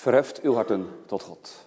Verheft uw harten tot God.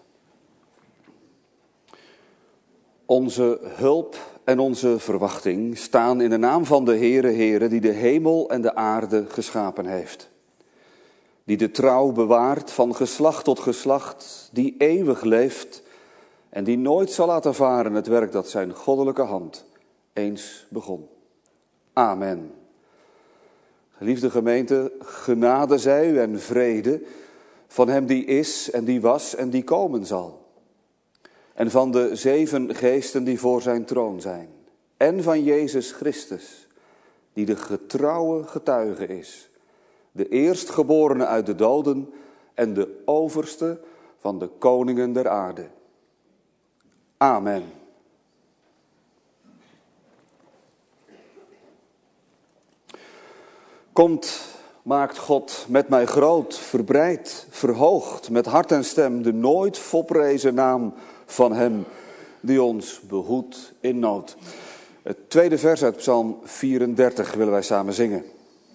Onze hulp en onze verwachting staan in de naam van de Heere die de hemel en de aarde geschapen heeft. Die de trouw bewaart van geslacht tot geslacht, die eeuwig leeft en die nooit zal laten varen het werk dat zijn goddelijke hand eens begon. Amen. Geliefde gemeente, genade zij u en vrede van hem die is en die was en die komen zal. En van de 7 geesten die voor zijn troon zijn. En van Jezus Christus, die de getrouwe getuige is. De eerstgeborene uit de doden en de overste van de koningen der aarde. Amen. Komt, maakt God met mij groot, verbreid, verhoogd, met hart en stem de nooit volprezen naam van hem die ons behoedt in nood. Het tweede vers uit Psalm 34 willen wij samen zingen.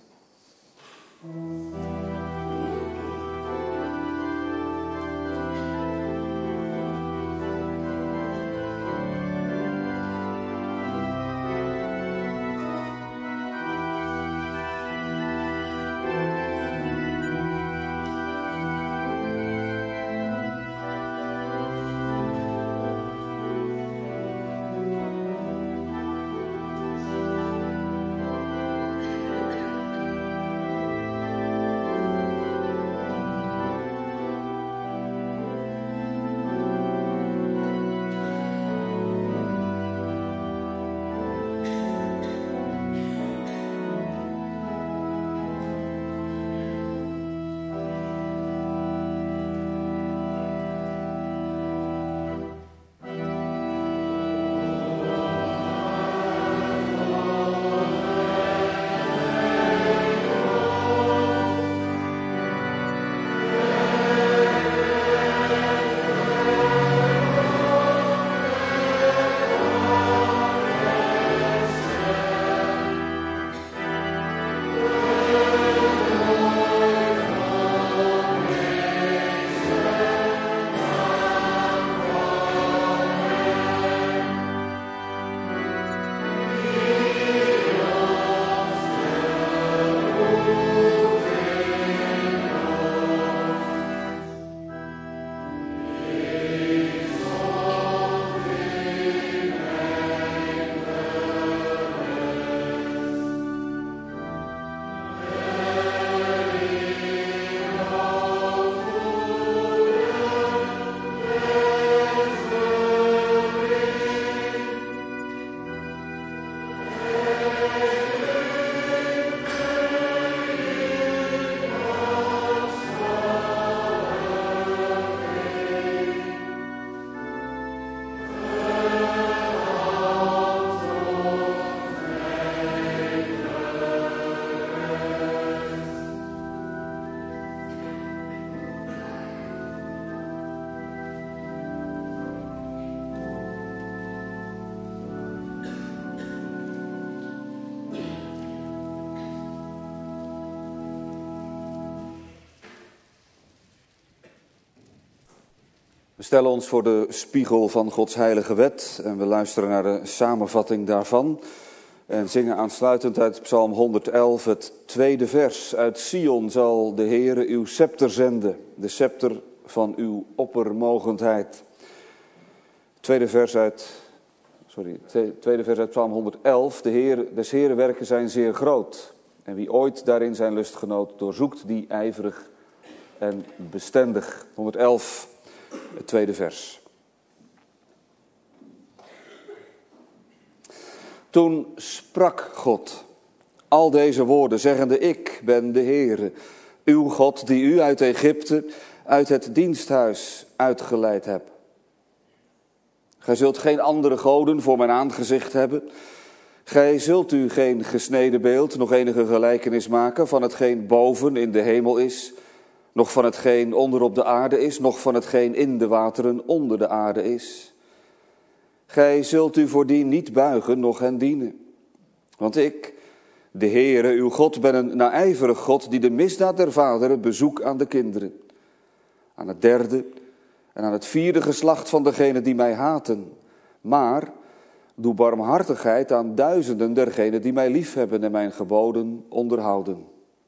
We stellen ons voor de spiegel van Gods heilige wet en we luisteren naar de samenvatting daarvan. En zingen aansluitend uit Psalm 111 het tweede vers. Uit Sion zal de Heere uw scepter zenden, de scepter van uw oppermogendheid. Tweede vers uit Psalm 111. Des Heeren werken zijn zeer groot. En wie ooit daarin zijn lust genoot, doorzoekt die ijverig en bestendig. 111. Het tweede vers. Toen sprak God al deze woorden, zeggende: Ik ben de Heere, uw God, die u uit Egypte, uit het diensthuis uitgeleid heb. Gij zult geen andere goden voor mijn aangezicht hebben. Gij zult u geen gesneden beeld, nog enige gelijkenis maken van hetgeen boven in de hemel is, nog van hetgeen onder op de aarde is, nog van hetgeen in de wateren onder de aarde is. Gij zult u voordien niet buigen, noch hen dienen. Want ik, de Heere, uw God, ben een naijverig God, die de misdaad der vaderen bezoekt aan de kinderen. aan het derde en aan het vierde geslacht van degenen die mij haten. Maar doe barmhartigheid aan duizenden dergenen die mij liefhebben en mijn geboden onderhouden.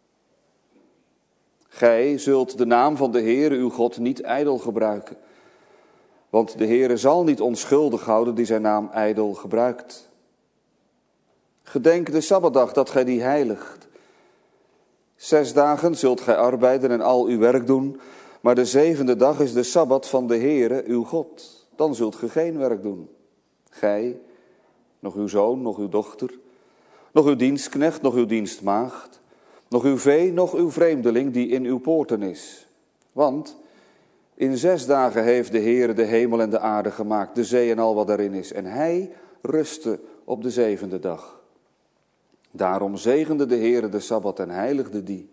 Gij zult de naam van de Heere uw God niet ijdel gebruiken. Want de Heere zal niet onschuldig houden die zijn naam ijdel gebruikt. Gedenk de Sabbatdag dat gij die heiligt. 6 dagen zult gij arbeiden en al uw werk doen, maar de 7e dag is de Sabbat van de Heere uw God. Dan zult ge geen werk doen. Gij, nog uw zoon, nog uw dochter, nog uw dienstknecht, nog uw dienstmaagd, nog uw vee, nog uw vreemdeling die in uw poorten is. Want in 6 dagen heeft de Heere de hemel en de aarde gemaakt, de zee en al wat daarin is. En hij rustte op de 7e dag. Daarom zegende de Heere de Sabbat en heiligde die.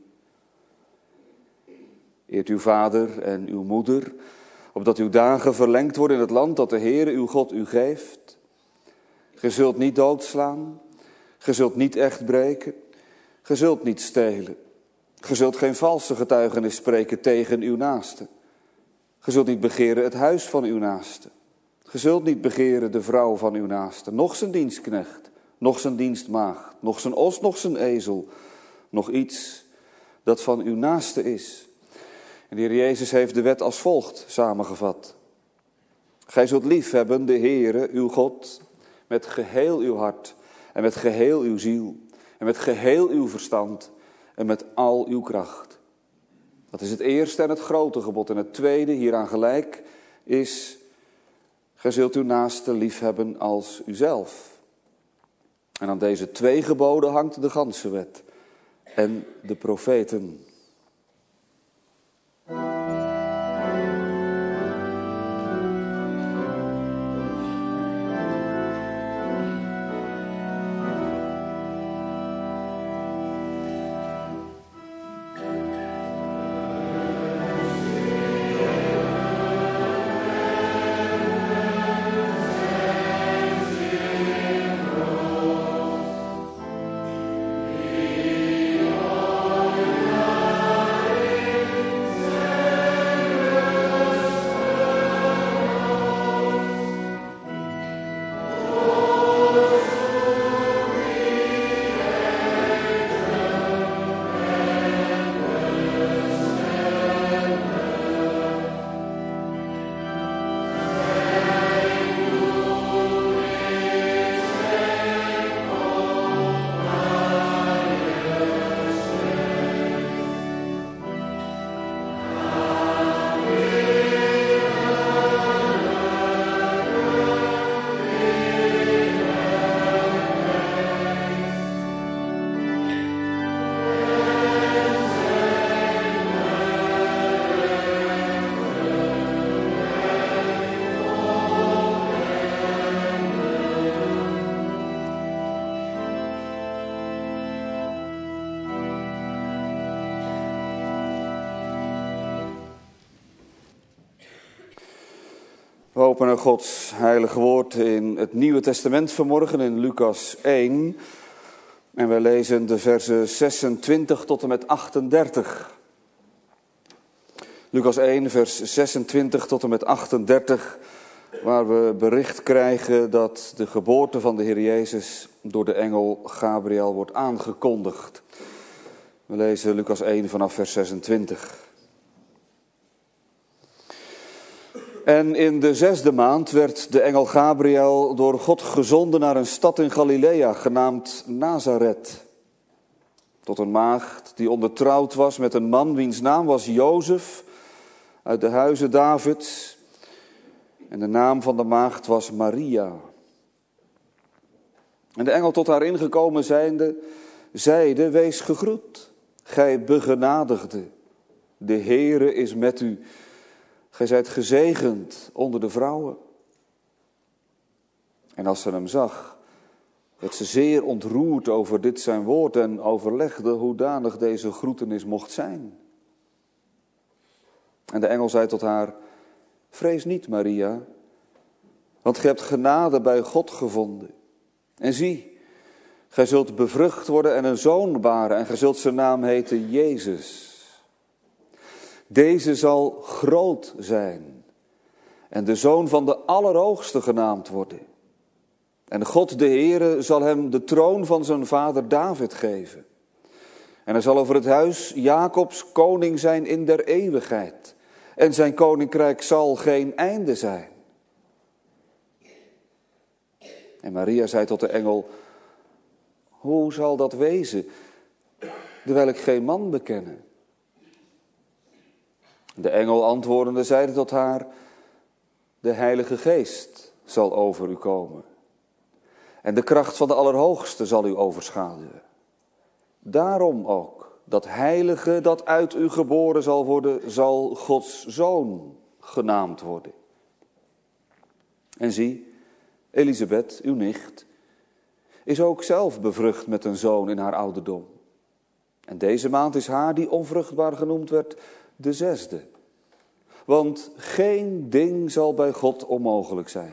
Eert uw vader en uw moeder, opdat uw dagen verlengd worden in het land dat de Heere uw God u geeft. Ge zult niet doodslaan, ge zult niet echt breken, ge zult niet stelen. Ge zult geen valse getuigenis spreken tegen uw naaste. Ge zult niet begeren het huis van uw naaste. Ge zult niet begeren de vrouw van uw naaste, noch zijn dienstknecht, noch zijn dienstmaagd, noch zijn os, noch zijn ezel, nog iets dat van uw naaste is. En de Heer Jezus heeft de wet als volgt samengevat. Gij zult liefhebben de Heere, uw God, met geheel uw hart en met geheel uw ziel en met geheel uw verstand en met al uw kracht. Dat is het eerste en het grote gebod. En het tweede, hieraan gelijk, is: gij zult uw naaste liefhebben als uzelf. En aan deze 2 geboden hangt de ganse wet en de profeten. We openen Gods heilige woord in het Nieuwe Testament vanmorgen in Lucas 1. En wij lezen de versen 26 tot en met 38. Lucas 1, vers 26 tot en met 38, waar we bericht krijgen dat de geboorte van de Heer Jezus door de engel Gabriel wordt aangekondigd. We lezen Lucas 1 vanaf vers 26. En in de 6e maand werd de engel Gabriel door God gezonden naar een stad in Galilea, genaamd Nazareth. Tot een maagd die ondertrouwd was met een man wiens naam was Jozef, uit de huize Davids. En de naam van de maagd was Maria. En de engel tot haar ingekomen zijnde, zeide: wees gegroet, gij begenadigde. De Heere is met u. Gij zijt gezegend onder de vrouwen. En als ze hem zag, werd ze zeer ontroerd over dit zijn woord en overlegde hoedanig deze groetenis mocht zijn. En de engel zei tot haar: vrees niet, Maria, want gij hebt genade bij God gevonden. En zie, gij zult bevrucht worden en een zoon baren en gij zult zijn naam heten Jezus. Deze zal groot zijn en de zoon van de Allerhoogste genaamd worden. En God de Heere zal hem de troon van zijn vader David geven. En hij zal over het huis Jacobs koning zijn in der eeuwigheid. En zijn koninkrijk zal geen einde zijn. En Maria zei tot de engel: hoe zal dat wezen, terwijl ik geen man bekenne? De engel antwoordende zeide tot haar: de Heilige Geest zal over u komen. En de kracht van de Allerhoogste zal u overschaduwen. Daarom ook, dat heilige dat uit u geboren zal worden, zal Gods zoon genaamd worden. En zie, Elisabeth, uw nicht, is ook zelf bevrucht met een zoon in haar ouderdom. En deze maand is haar, die onvruchtbaar genoemd werd, de 6e. Want geen ding zal bij God onmogelijk zijn.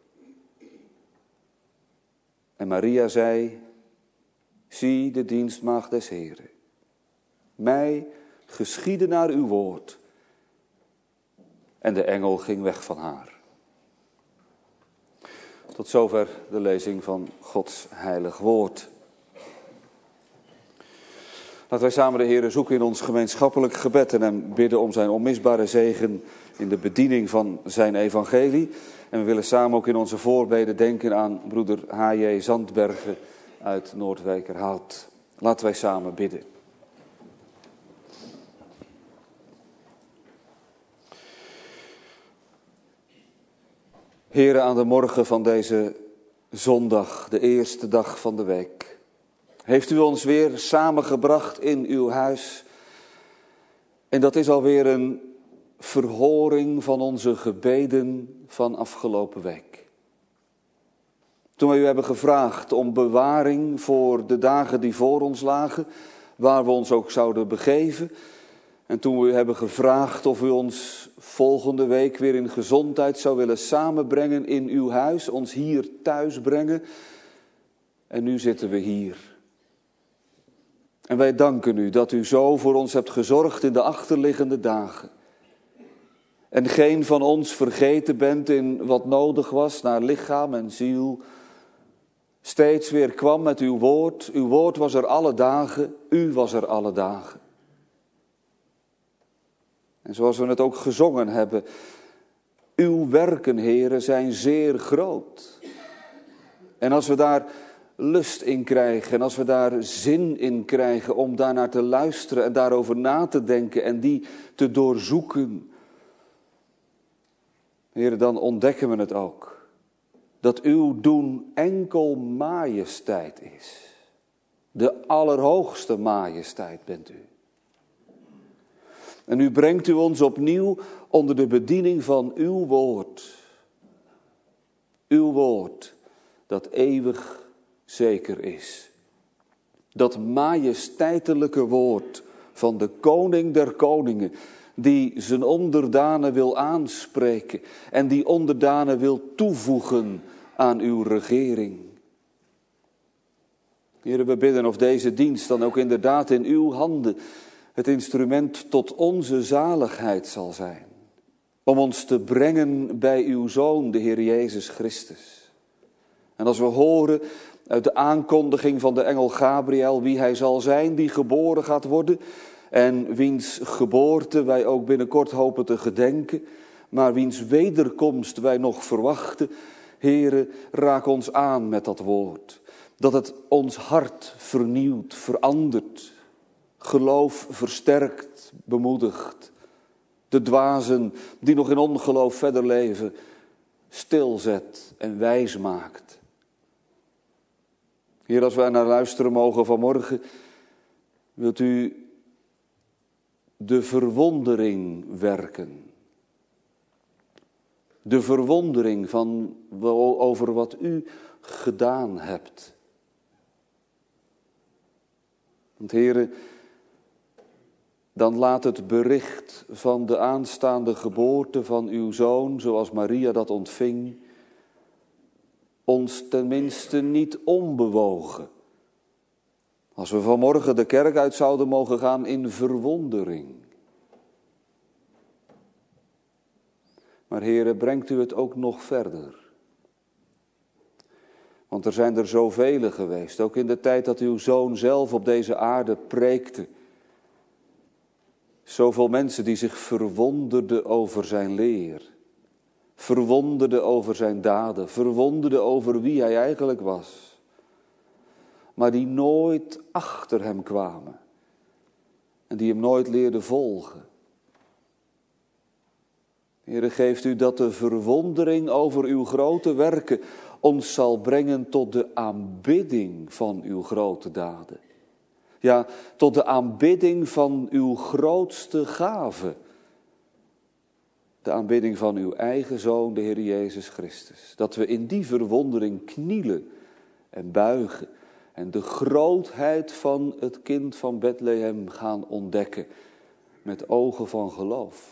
En Maria zei: zie de dienstmaagd des Heren. Mij geschiede naar uw woord. En de engel ging weg van haar. Tot zover de lezing van Gods heilig woord. Laten wij samen de Heere zoeken in ons gemeenschappelijk gebed en hem bidden om zijn onmisbare zegen in de bediening van zijn evangelie. En we willen samen ook in onze voorbeden denken aan broeder H.J. Zandbergen uit Noordwijkerhout. Laten wij samen bidden. Heere, aan de morgen van deze zondag, de eerste dag van de week, heeft u ons weer samengebracht in uw huis. En dat is alweer een verhoring van onze gebeden van afgelopen week. Toen wij u hebben gevraagd om bewaring voor de dagen die voor ons lagen, waar we ons ook zouden begeven. En toen we u hebben gevraagd of u ons volgende week weer in gezondheid zou willen samenbrengen in uw huis, ons hier thuis brengen. En nu zitten we hier. En wij danken u dat u zo voor ons hebt gezorgd in de achterliggende dagen. En geen van ons vergeten bent in wat nodig was naar lichaam en ziel. Steeds weer kwam met uw woord. Uw woord was er alle dagen. U was er alle dagen. En zoals we het ook gezongen hebben. Uw werken, Heere, zijn zeer groot. En als we daar lust in krijgen en als we daar zin in krijgen om daarnaar te luisteren en daarover na te denken en die te doorzoeken, Heere, dan ontdekken we het ook. Dat uw doen enkel majesteit is. De allerhoogste majesteit bent u. En nu brengt u ons opnieuw onder de bediening van uw woord. Uw woord dat eeuwig zeker is. Dat majesteitelijke woord van de koning der koningen, die zijn onderdanen wil aanspreken en die onderdanen wil toevoegen aan uw regering. Heere, we bidden of deze dienst dan ook inderdaad in uw handen het instrument tot onze zaligheid zal zijn. Om ons te brengen bij uw Zoon, de Heer Jezus Christus. En als we horen uit de aankondiging van de engel Gabriel wie hij zal zijn die geboren gaat worden, en wiens geboorte wij ook binnenkort hopen te gedenken, maar wiens wederkomst wij nog verwachten, Heere, raak ons aan met dat woord. Dat het ons hart vernieuwt, verandert, geloof versterkt, bemoedigt. De dwazen die nog in ongeloof verder leven, stilzet en wijs maakt. Heer, als wij naar luisteren mogen vanmorgen, wilt u de verwondering werken. De verwondering over wat u gedaan hebt. Want Heere, dan laat het bericht van de aanstaande geboorte van uw Zoon, zoals Maria dat ontving, ons tenminste niet onbewogen. Als we vanmorgen de kerk uit zouden mogen gaan in verwondering. Maar Heere, brengt u het ook nog verder. Want er zijn er zoveel geweest, ook in de tijd dat uw Zoon zelf op deze aarde preekte. Zoveel mensen die zich verwonderden over zijn leer. Verwonderden over zijn daden. Verwonderden over wie hij eigenlijk was. Maar die nooit achter hem kwamen. En die hem nooit leerden volgen. Heere, geeft u dat de verwondering over uw grote werken ons zal brengen tot de aanbidding van uw grote daden. Ja, tot de aanbidding van uw grootste gave. De aanbidding van uw eigen Zoon, de Heer Jezus Christus. Dat we in die verwondering knielen en buigen. En de grootheid van het kind van Bethlehem gaan ontdekken. Met ogen van geloof.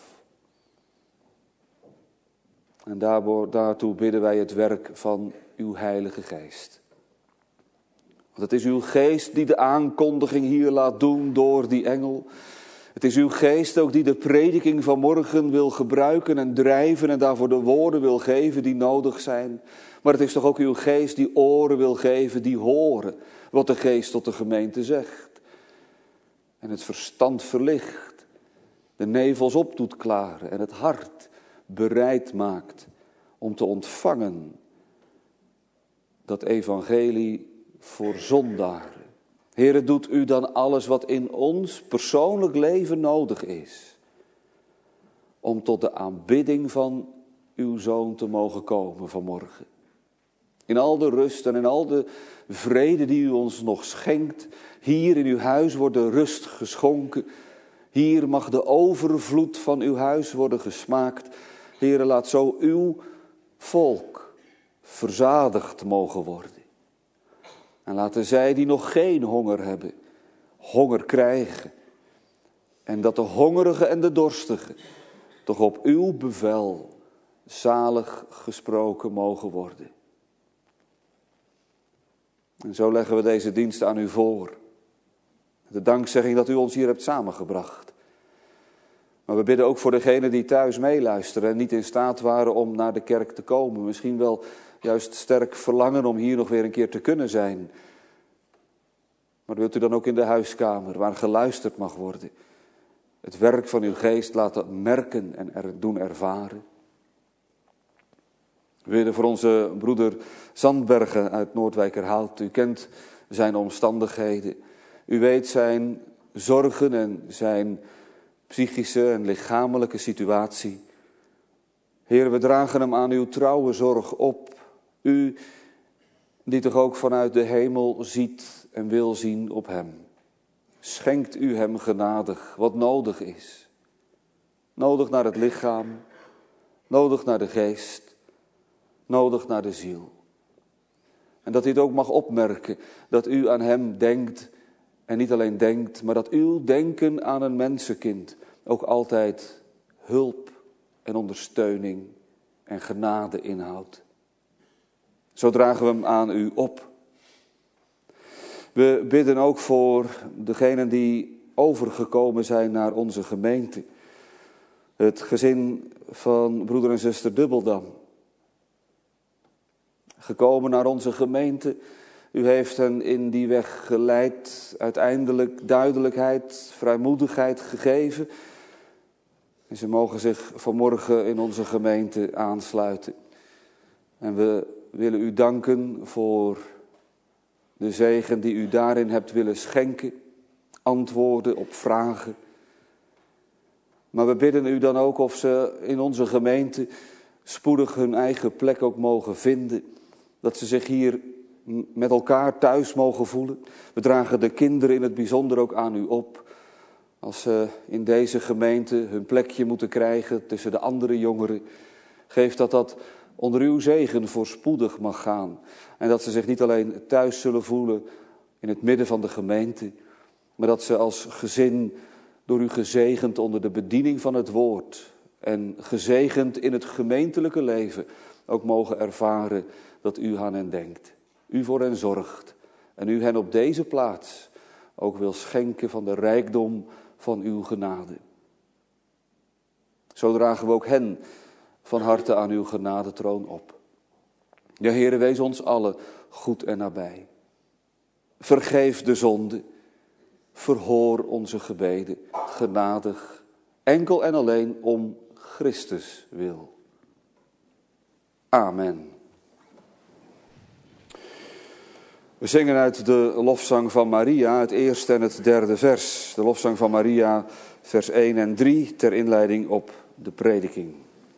En daartoe bidden wij het werk van uw Heilige Geest. Want het is uw geest die de aankondiging hier laat doen door die engel. Het is uw geest ook die de prediking van morgen wil gebruiken en drijven en daarvoor de woorden wil geven die nodig zijn. Maar het is toch ook uw geest die oren wil geven, die horen wat de geest tot de gemeente zegt. En het verstand verlicht, de nevels op doet klaren en het hart bereid maakt om te ontvangen dat evangelie voor zondaren. Heere, doet u dan alles wat in ons persoonlijk leven nodig is, om tot de aanbidding van uw Zoon te mogen komen vanmorgen. In al de rust en in al de vrede die u ons nog schenkt, hier in uw huis wordt de rust geschonken. Hier mag de overvloed van uw huis worden gesmaakt. Heere, laat zo uw volk verzadigd mogen worden. En laten zij die nog geen honger hebben, honger krijgen. En dat de hongerige en de dorstige toch op uw bevel zalig gesproken mogen worden. En zo leggen we deze dienst aan u voor. De dankzegging dat u ons hier hebt samengebracht. Maar we bidden ook voor degenen die thuis meeluisteren en niet in staat waren om naar de kerk te komen. Misschien wel juist sterk verlangen om hier nog weer een keer te kunnen zijn. Maar wilt u dan ook in de huiskamer, waar geluisterd mag worden, het werk van uw geest laten merken en doen ervaren? We bidden voor onze broeder Zandbergen uit Noordwijkerhout. U kent zijn omstandigheden. U weet zijn zorgen en zijn psychische en lichamelijke situatie. Heer, we dragen hem aan uw trouwe zorg op. U die toch ook vanuit de hemel ziet en wil zien op hem. Schenkt u hem genadig wat nodig is. Nodig naar het lichaam, nodig naar de geest, nodig naar de ziel. En dat hij het ook mag opmerken dat u aan hem denkt en niet alleen denkt, maar dat uw denken aan een mensenkind ook altijd hulp en ondersteuning en genade inhoudt. Zo dragen we hem aan u op. We bidden ook voor degenen die overgekomen zijn naar onze gemeente. Het gezin van broeder en zuster Dubbeldam. Gekomen naar onze gemeente. U heeft hen in die weg geleid, uiteindelijk duidelijkheid, vrijmoedigheid gegeven. En ze mogen zich vanmorgen in onze gemeente aansluiten. En we willen u danken voor de zegen die u daarin hebt willen schenken. Antwoorden op vragen. Maar we bidden u dan ook of ze in onze gemeente spoedig hun eigen plek ook mogen vinden. Dat ze zich hier met elkaar thuis mogen voelen. We dragen de kinderen in het bijzonder ook aan u op. Als ze in deze gemeente hun plekje moeten krijgen tussen de andere jongeren. Geef dat onder uw zegen voorspoedig mag gaan. En dat ze zich niet alleen thuis zullen voelen in het midden van de gemeente. Maar dat ze als gezin door u gezegend onder de bediening van het woord. En gezegend in het gemeentelijke leven ook mogen ervaren dat u aan hen denkt. U voor hen zorgt. En u hen op deze plaats ook wil schenken van de rijkdom van uw genade. Zo dragen we ook hen van harte aan uw genadetroon op. Ja, Heere, wees ons allen goed en nabij. Vergeef de zonde, verhoor onze gebeden, genadig, enkel en alleen om Christus wil. Amen. We zingen uit de lofzang van Maria, het eerste en het derde vers. De lofzang van Maria, vers 1 en 3, ter inleiding op de prediking.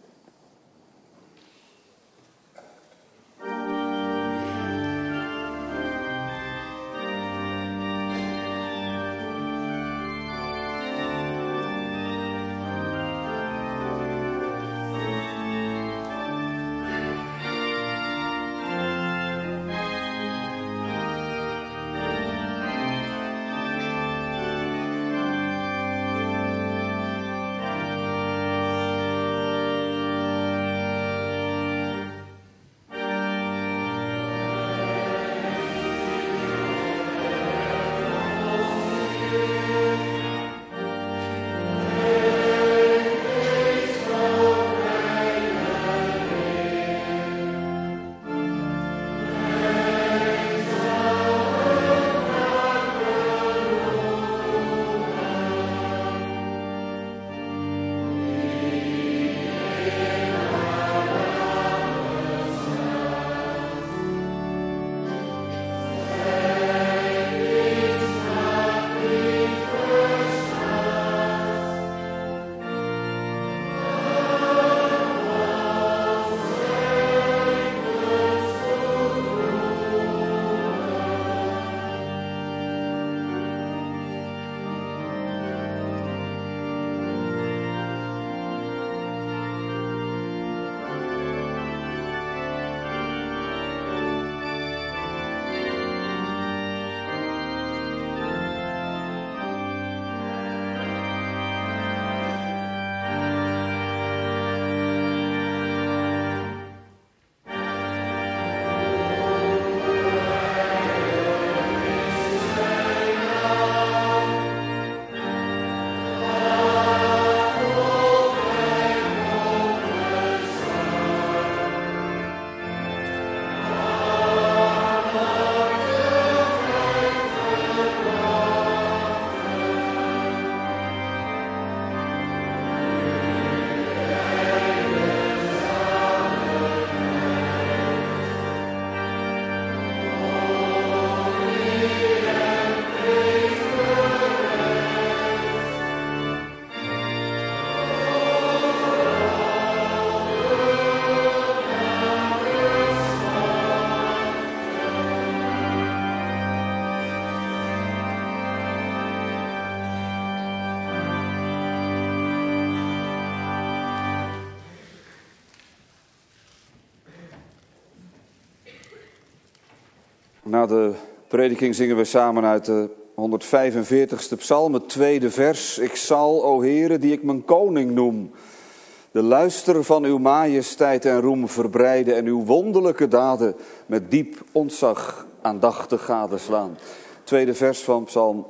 Na de prediking zingen we samen uit de 145ste psalm, het tweede vers. Ik zal, o Heere, die ik mijn koning noem, de luister van uw majesteit en roem verbreiden en uw wonderlijke daden met diep ontzag aandachtig gadeslaan. Tweede vers van psalm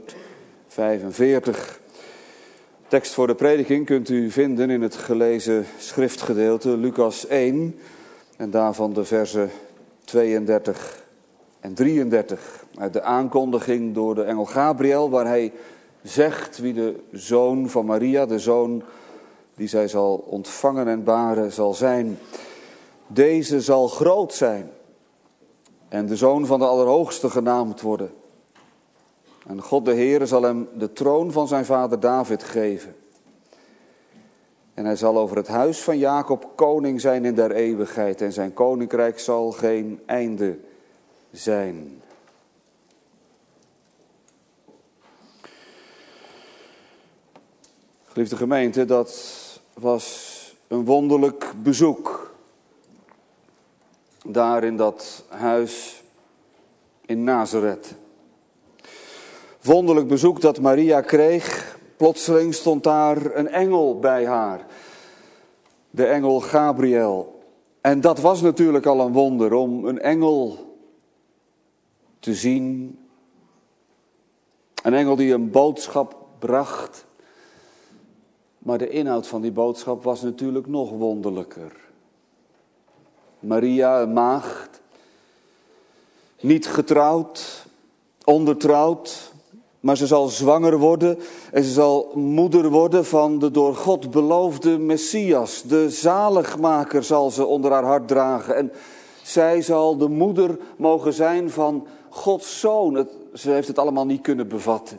145. Tekst voor de prediking kunt u vinden in het gelezen schriftgedeelte Lucas 1 en daarvan de versen 32 en 33. Uit de aankondiging door de engel Gabriel, waar hij zegt wie de zoon van Maria, de zoon die zij zal ontvangen en baren zal zijn. Deze zal groot zijn en de zoon van de Allerhoogste genaamd worden. En God de Heere zal hem de troon van zijn vader David geven. En hij zal over het huis van Jacob koning zijn in der eeuwigheid. En zijn koninkrijk zal geen einde zijn. Geliefde gemeente, dat was een wonderlijk bezoek. Daar in dat huis in Nazareth. Wonderlijk bezoek dat Maria kreeg. Plotseling stond daar een engel bij haar. De engel Gabriel. En dat was natuurlijk al een wonder om een engel te zien. Een engel die een boodschap bracht. Maar de inhoud van die boodschap was natuurlijk nog wonderlijker. Maria, een maagd, niet getrouwd, ondertrouwd, maar ze zal zwanger worden en ze zal moeder worden van de door God beloofde Messias. De zaligmaker zal ze onder haar hart dragen en zij zal de moeder mogen zijn van Gods Zoon. Ze heeft het allemaal niet kunnen bevatten.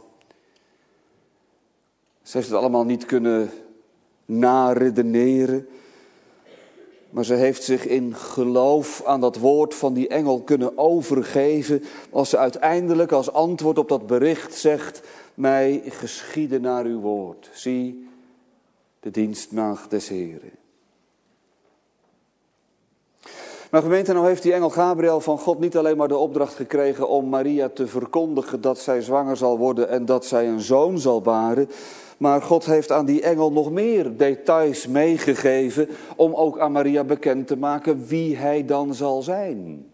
Ze heeft het allemaal niet kunnen naredeneren. Maar ze heeft zich in geloof aan dat woord van die engel kunnen overgeven. Als ze uiteindelijk als antwoord op dat bericht zegt: mij geschieden naar uw woord. Zie, de dienstmaagd des Heren. Maar gemeente, nou heeft die engel Gabriel van God niet alleen maar de opdracht gekregen om Maria te verkondigen dat zij zwanger zal worden en dat zij een zoon zal baren. Maar God heeft aan die engel nog meer details meegegeven om ook aan Maria bekend te maken wie hij dan zal zijn.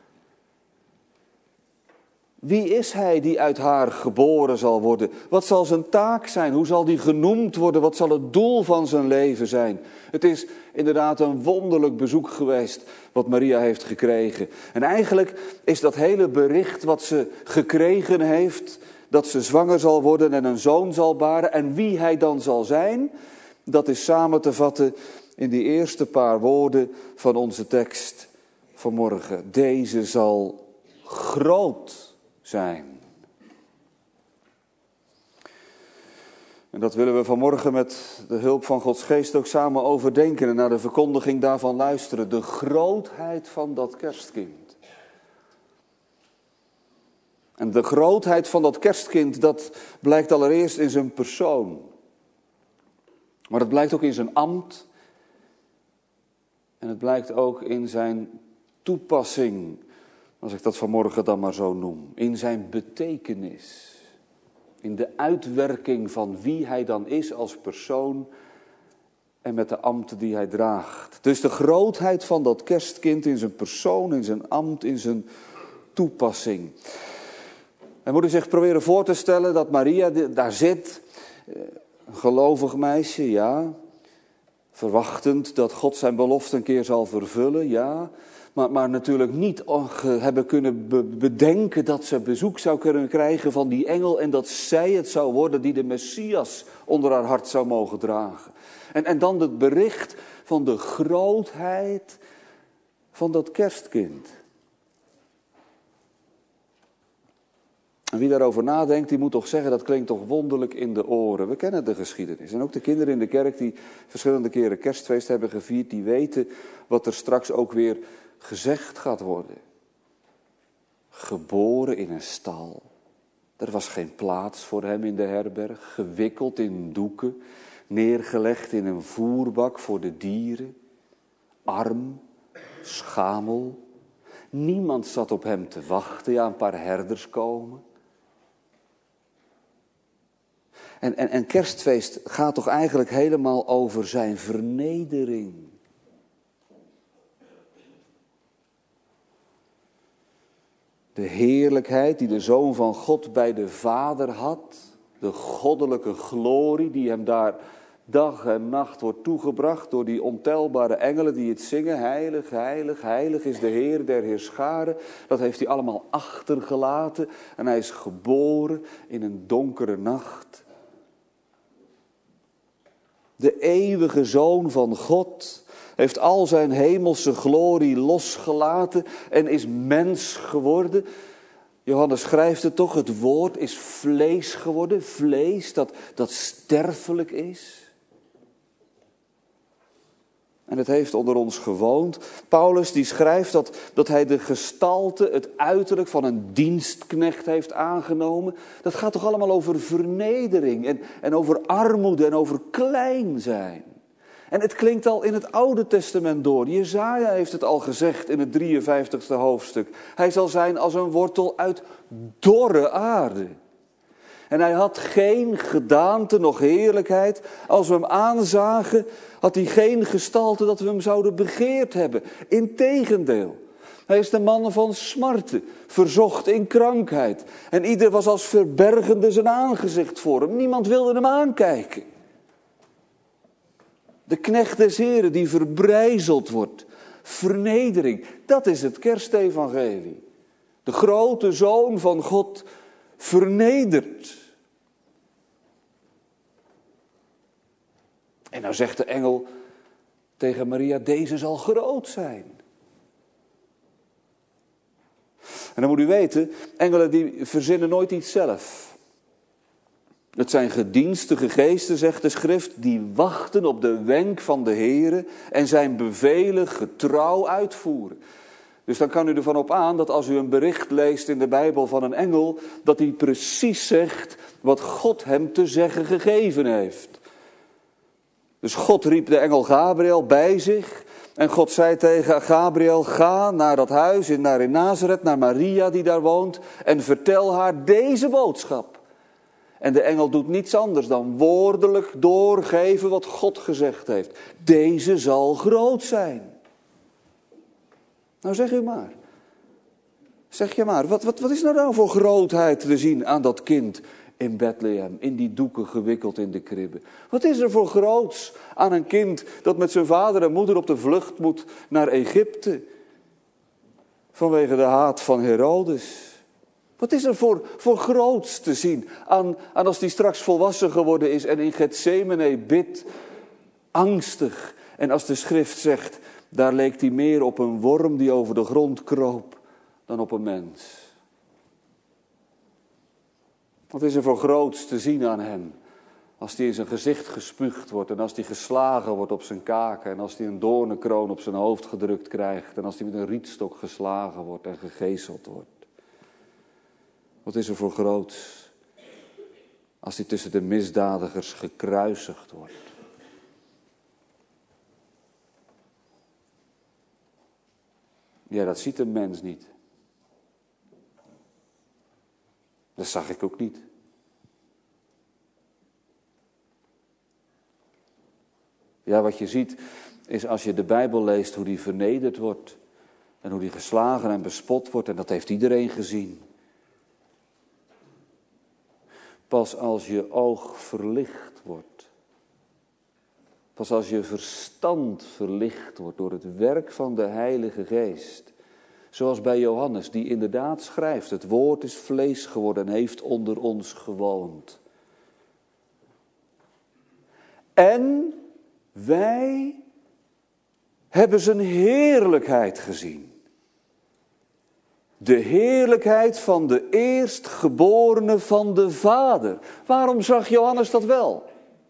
Wie is hij die uit haar geboren zal worden? Wat zal zijn taak zijn? Hoe zal die genoemd worden? Wat zal het doel van zijn leven zijn? Het is inderdaad een wonderlijk bezoek geweest wat Maria heeft gekregen. En eigenlijk is dat hele bericht wat ze gekregen heeft, dat ze zwanger zal worden en een zoon zal baren en wie hij dan zal zijn, dat is samen te vatten in die eerste paar woorden van onze tekst vanmorgen. Deze zal groot zijn. En dat willen we vanmorgen met de hulp van Gods geest ook samen overdenken en naar de verkondiging daarvan luisteren. De grootheid van dat kerstkind. En de grootheid van dat kerstkind, dat blijkt allereerst in zijn persoon. Maar dat blijkt ook in zijn ambt. En het blijkt ook in zijn toepassing, als ik dat vanmorgen dan maar zo noem. In zijn betekenis. In de uitwerking van wie hij dan is als persoon en met de ambten die hij draagt. Dus de grootheid van dat kerstkind in zijn persoon, in zijn ambt, in zijn toepassing. En moet u zich proberen voor te stellen dat Maria daar zit, een gelovig meisje, ja. Verwachtend dat God zijn belofte een keer zal vervullen, ja. Maar natuurlijk niet hebben kunnen bedenken dat ze bezoek zou kunnen krijgen van die engel en dat zij het zou worden die de Messias onder haar hart zou mogen dragen. En dan het bericht van de grootheid van dat kerstkind. En wie daarover nadenkt, die moet toch zeggen, dat klinkt toch wonderlijk in de oren. We kennen de geschiedenis. En ook de kinderen in de kerk die verschillende keren kerstfeest hebben gevierd, die weten wat er straks ook weer gezegd gaat worden. Geboren in een stal. Er was geen plaats voor hem in de herberg. Gewikkeld in doeken. Neergelegd in een voerbak voor de dieren. Arm. Schamel. Niemand zat op hem te wachten. Ja, een paar herders komen. En kerstfeest gaat toch eigenlijk helemaal over zijn vernedering. De heerlijkheid die de Zoon van God bij de Vader had. De goddelijke glorie die hem daar dag en nacht wordt toegebracht door die ontelbare engelen die het zingen. Heilig, heilig, heilig is de Heer der Heerscharen. Dat heeft hij allemaal achtergelaten en hij is geboren in een donkere nacht. De eeuwige Zoon van God heeft al zijn hemelse glorie losgelaten en is mens geworden. Johannes schrijft het toch, het woord is vlees geworden. Vlees dat sterfelijk is. En het heeft onder ons gewoond. Paulus die schrijft dat hij de gestalte, het uiterlijk van een dienstknecht heeft aangenomen. Dat gaat toch allemaal over vernedering en over armoede en over klein zijn. En het klinkt al in het Oude Testament door. Jesaja heeft het al gezegd in het 53e hoofdstuk. Hij zal zijn als een wortel uit dorre aarde. En hij had geen gedaante, noch heerlijkheid. Als we hem aanzagen, had hij geen gestalte dat we hem zouden begeerd hebben. Integendeel, hij is de man van smarten, verzocht in krankheid. En ieder was als verbergende zijn aangezicht voor hem. Niemand wilde hem aankijken. De knecht des Heren die verbrijzeld wordt. Vernedering, dat is het kerstevangelie. De grote Zoon van God vernedert. En nou zegt de engel tegen Maria, deze zal groot zijn. En dan moet u weten, engelen die verzinnen nooit iets zelf. Het zijn gedienstige geesten, zegt de schrift, die wachten op de wenk van de Heere en zijn bevelen getrouw uitvoeren. Dus dan kan u ervan op aan dat als u een bericht leest in de Bijbel van een engel, dat hij precies zegt wat God hem te zeggen gegeven heeft. Dus God riep de engel Gabriel bij zich en God zei tegen Gabriel, ga naar dat huis in Nazareth, naar Maria die daar woont en vertel haar deze boodschap. En de engel doet niets anders dan woordelijk doorgeven wat God gezegd heeft. Deze zal groot zijn. Nou zeg u maar. Zeg je maar, wat is nou voor grootheid te zien aan dat kind in Bethlehem, in die doeken gewikkeld in de kribbe? Wat is er voor groots aan een kind dat met zijn vader en moeder op de vlucht moet naar Egypte? Vanwege de haat van Herodes. Wat is er voor groots te zien aan als die straks volwassen geworden is en in Getsemane bidt, angstig. En als de schrift zegt, daar leek hij meer op een worm die over de grond kroop dan op een mens. Wat is er voor groots te zien aan hem? Als hij in zijn gezicht gespuugd wordt en als hij geslagen wordt op zijn kaken en als hij een doornenkroon op zijn hoofd gedrukt krijgt en als hij met een rietstok geslagen wordt en gegezeld wordt. Wat is er voor groots als hij tussen de misdadigers gekruisigd wordt? Ja, dat ziet een mens niet. Dat zag ik ook niet. Ja, wat je ziet is als je de Bijbel leest hoe die vernederd wordt en hoe die geslagen en bespot wordt en dat heeft iedereen gezien. Pas als je oog verlicht wordt, pas als je verstand verlicht wordt door het werk van de Heilige Geest. Zoals bij Johannes, die inderdaad schrijft, het woord is vlees geworden en heeft onder ons gewoond. En wij hebben zijn heerlijkheid gezien. De heerlijkheid van de eerstgeborene van de Vader. Waarom zag Johannes dat wel?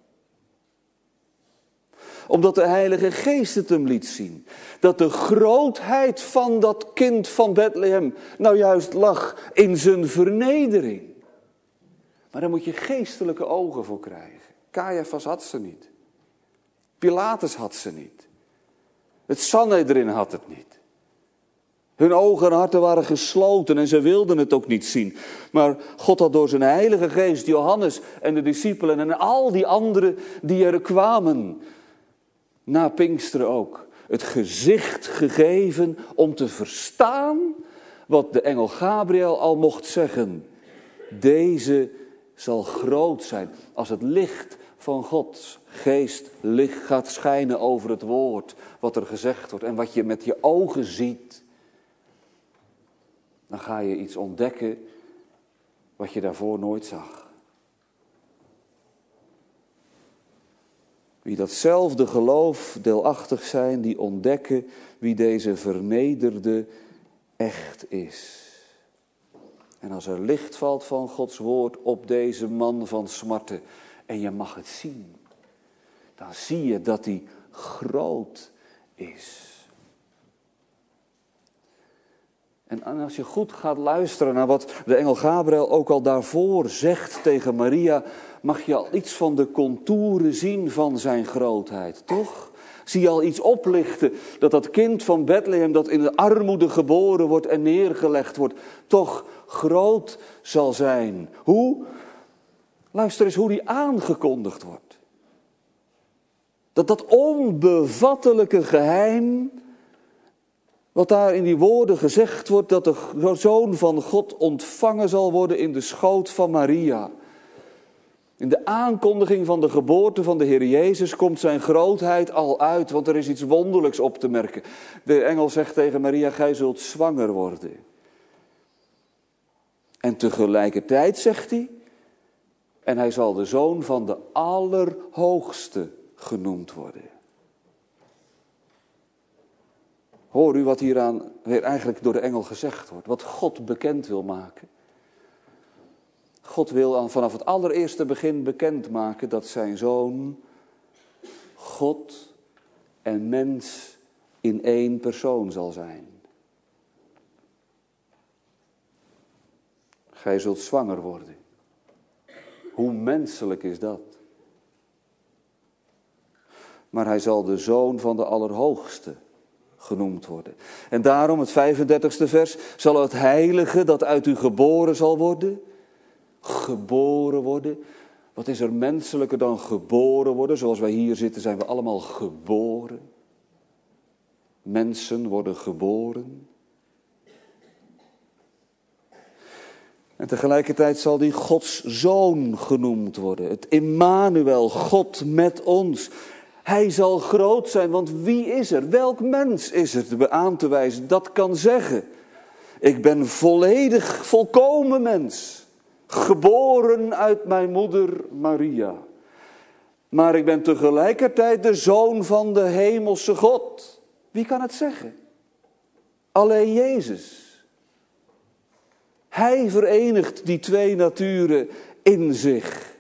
Omdat de Heilige Geest het hem liet zien. Dat de grootheid van dat kind van Bethlehem nou juist lag in zijn vernedering. Maar daar moet je geestelijke ogen voor krijgen. Caiaphas had ze niet. Pilatus had ze niet. Het Sanhedrin had het niet. Hun ogen en harten waren gesloten en ze wilden het ook niet zien. Maar God had door zijn Heilige Geest Johannes en de discipelen en al die anderen die er kwamen, na Pinksteren ook, het gezicht gegeven om te verstaan wat de engel Gabriel al mocht zeggen. Deze zal groot zijn als het licht van Gods Geest licht gaat schijnen over het woord wat er gezegd wordt en wat je met je ogen ziet. Dan ga je iets ontdekken wat je daarvoor nooit zag. Wie datzelfde geloof deelachtig zijn, die ontdekken wie deze vernederde echt is. En als er licht valt van Gods woord op deze man van smarten en je mag het zien, dan zie je dat hij groot is. En als je goed gaat luisteren naar wat de engel Gabriel ook al daarvoor zegt tegen Maria, mag je al iets van de contouren zien van zijn grootheid, toch? Zie je al iets oplichten, dat kind van Bethlehem dat in de armoede geboren wordt en neergelegd wordt, toch groot zal zijn. Hoe? Luister eens hoe die aangekondigd wordt. Dat onbevattelijke geheim, wat daar in die woorden gezegd wordt, dat de Zoon van God ontvangen zal worden in de schoot van Maria. In de aankondiging van de geboorte van de Heer Jezus komt zijn grootheid al uit, want er is iets wonderlijks op te merken. De engel zegt tegen Maria, gij zult zwanger worden. En tegelijkertijd zegt hij, en hij zal de zoon van de Allerhoogste genoemd worden. Hoor u wat hieraan weer eigenlijk door de engel gezegd wordt, wat God bekend wil maken. God wil vanaf het allereerste begin bekendmaken dat zijn zoon God en mens in één persoon zal zijn. Gij zult zwanger worden. Hoe menselijk is dat? Maar hij zal de zoon van de Allerhoogste genoemd worden. En daarom, het 35e vers, zal het heilige dat uit u geboren zal worden. Geboren worden. Wat is er menselijker dan geboren worden? Zoals wij hier zitten zijn we allemaal geboren. Mensen worden geboren. En tegelijkertijd zal die Gods zoon genoemd worden. Het Immanuel, God met ons. Hij zal groot zijn, want wie is er? Welk mens is er aan te wijzen dat kan zeggen? Ik ben volledig, volkomen mens. Geboren uit mijn moeder Maria. Maar ik ben tegelijkertijd de zoon van de hemelse God. Wie kan het zeggen? Alleen Jezus. Hij verenigt die twee naturen in zich.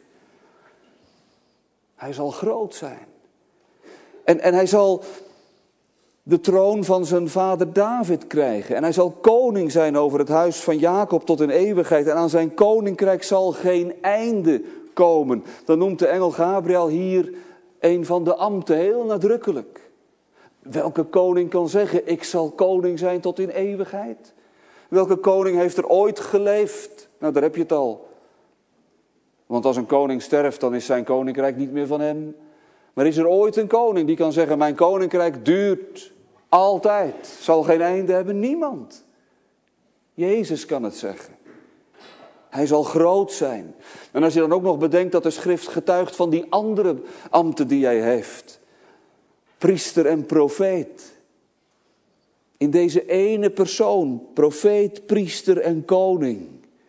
Hij zal groot zijn. En hij zal de troon van zijn vader David krijgen. En hij zal koning zijn over het huis van Jacob tot in eeuwigheid. En aan zijn koninkrijk zal geen einde komen. Dan noemt de engel Gabriel hier een van de ambten heel nadrukkelijk. Welke koning kan zeggen, ik zal koning zijn tot in eeuwigheid? Welke koning heeft er ooit geleefd? Nou, daar heb je het al. Want als een koning sterft, dan is zijn koninkrijk niet meer van hem. Maar is er ooit een koning die kan zeggen, mijn koninkrijk duurt altijd, zal geen einde hebben? Niemand. Jezus kan het zeggen. Hij zal groot zijn. En als je dan ook nog bedenkt dat de schrift getuigt van die andere ambten die hij heeft. Priester en profeet. In deze ene persoon, profeet, priester en koning.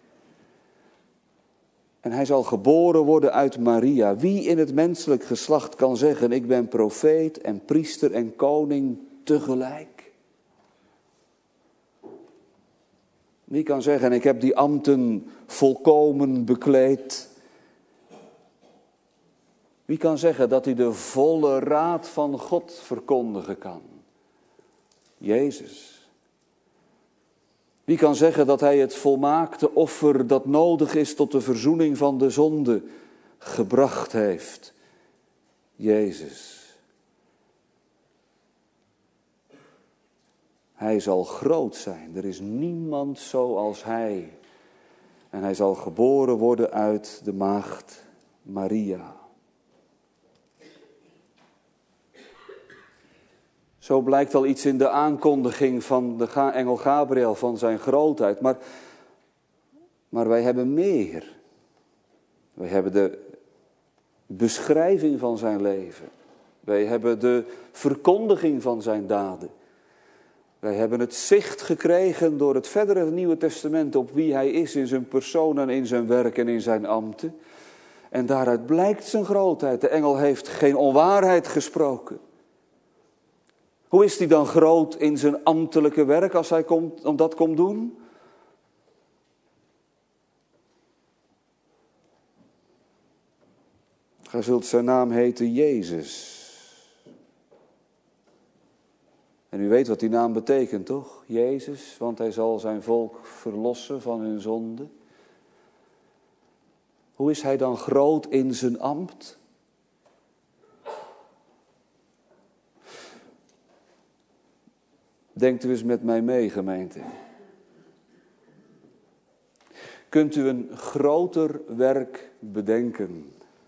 En hij zal geboren worden uit Maria. Wie in het menselijk geslacht kan zeggen, ik ben profeet en priester en koning tegelijk? Wie kan zeggen, ik heb die ambten volkomen bekleed? Wie kan zeggen dat hij de volle raad van God verkondigen kan? Jezus. Wie kan zeggen dat hij het volmaakte offer dat nodig is tot de verzoening van de zonde gebracht heeft? Jezus. Hij zal groot zijn. Er is niemand zoals hij. En hij zal geboren worden uit de maagd Maria. Zo blijkt al iets in de aankondiging van de engel Gabriel van zijn grootheid. Maar wij hebben meer. Wij hebben de beschrijving van zijn leven. Wij hebben de verkondiging van zijn daden. Wij hebben het zicht gekregen door het verdere Nieuwe Testament op wie hij is in zijn persoon en in zijn werk en in zijn ambten. En daaruit blijkt zijn grootheid. De engel heeft geen onwaarheid gesproken. Hoe is hij dan groot in zijn ambtelijke werk als hij dat komt doen? Gij zult zijn naam heten Jezus. En u weet wat die naam betekent, toch? Jezus, want hij zal zijn volk verlossen van hun zonde. Hoe is hij dan groot in zijn ambt? Denkt u eens met mij mee, gemeente. Kunt u een groter werk bedenken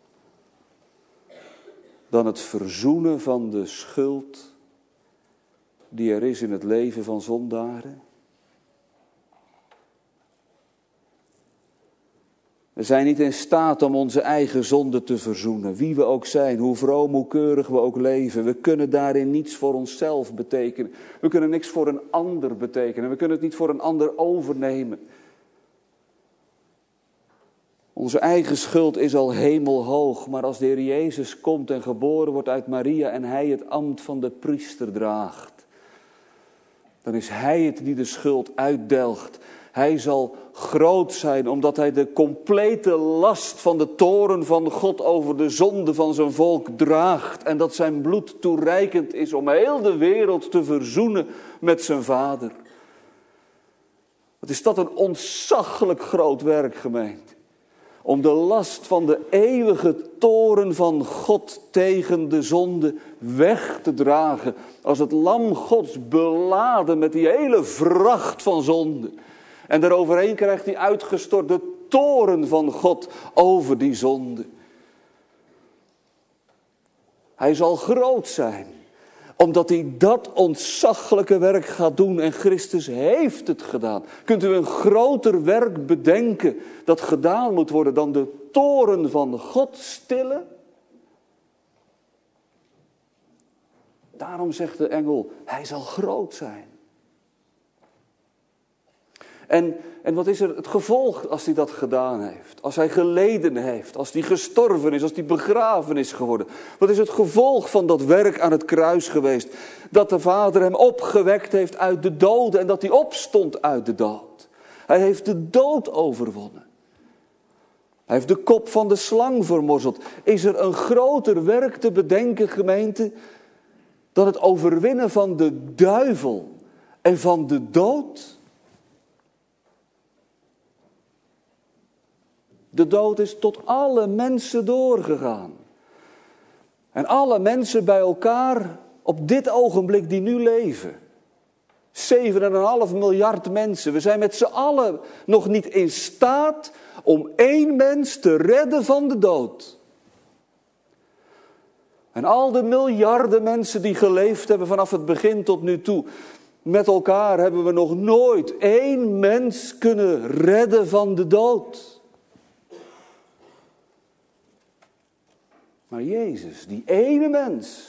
dan het verzoenen van de schuld die er is in het leven van zondaren? We zijn niet in staat om onze eigen zonde te verzoenen. Wie we ook zijn, hoe vroom, hoe keurig we ook leven. We kunnen daarin niets voor onszelf betekenen. We kunnen niks voor een ander betekenen. We kunnen het niet voor een ander overnemen. Onze eigen schuld is al hemelhoog. Maar als de Heer Jezus komt en geboren wordt uit Maria en Hij het ambt van de priester draagt, dan is Hij het die de schuld uitdelgt. Hij zal groot zijn omdat Hij de complete last van de toorn van God over de zonde van zijn volk draagt. En dat zijn bloed toereikend is om heel de wereld te verzoenen met zijn Vader. Wat is dat een ontzaglijk groot werk, gemeente. Om de last van de eeuwige toorn van God tegen de zonde weg te dragen. Als het lam Gods beladen met die hele vracht van zonde. En daaroverheen krijgt hij uitgestort de toorn van God over die zonde. Hij zal groot zijn, omdat hij dat ontzaglijke werk gaat doen. En Christus heeft het gedaan. Kunt u een groter werk bedenken dat gedaan moet worden dan de toorn van God stillen? Daarom zegt de engel, hij zal groot zijn. En wat is er het gevolg als hij dat gedaan heeft? Als hij geleden heeft, als hij gestorven is, als hij begraven is geworden. Wat is het gevolg van dat werk aan het kruis geweest? Dat de Vader hem opgewekt heeft uit de doden en dat hij opstond uit de dood. Hij heeft de dood overwonnen. Hij heeft de kop van de slang vermorzeld. Is er een groter werk te bedenken, gemeente, dan het overwinnen van de duivel en van de dood? De dood is tot alle mensen doorgegaan. En alle mensen bij elkaar op dit ogenblik die nu leven. 7,5 miljard mensen. We zijn met z'n allen nog niet in staat om één mens te redden van de dood. En al de miljarden mensen die geleefd hebben vanaf het begin tot nu toe. Met elkaar hebben we nog nooit één mens kunnen redden van de dood. Maar Jezus, die ene mens,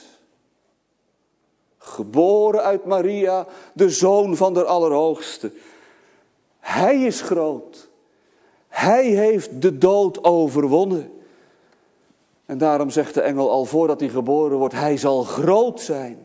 geboren uit Maria, de Zoon van de Allerhoogste. Hij is groot. Hij heeft de dood overwonnen. En daarom zegt de engel al voordat hij geboren wordt, hij zal groot zijn.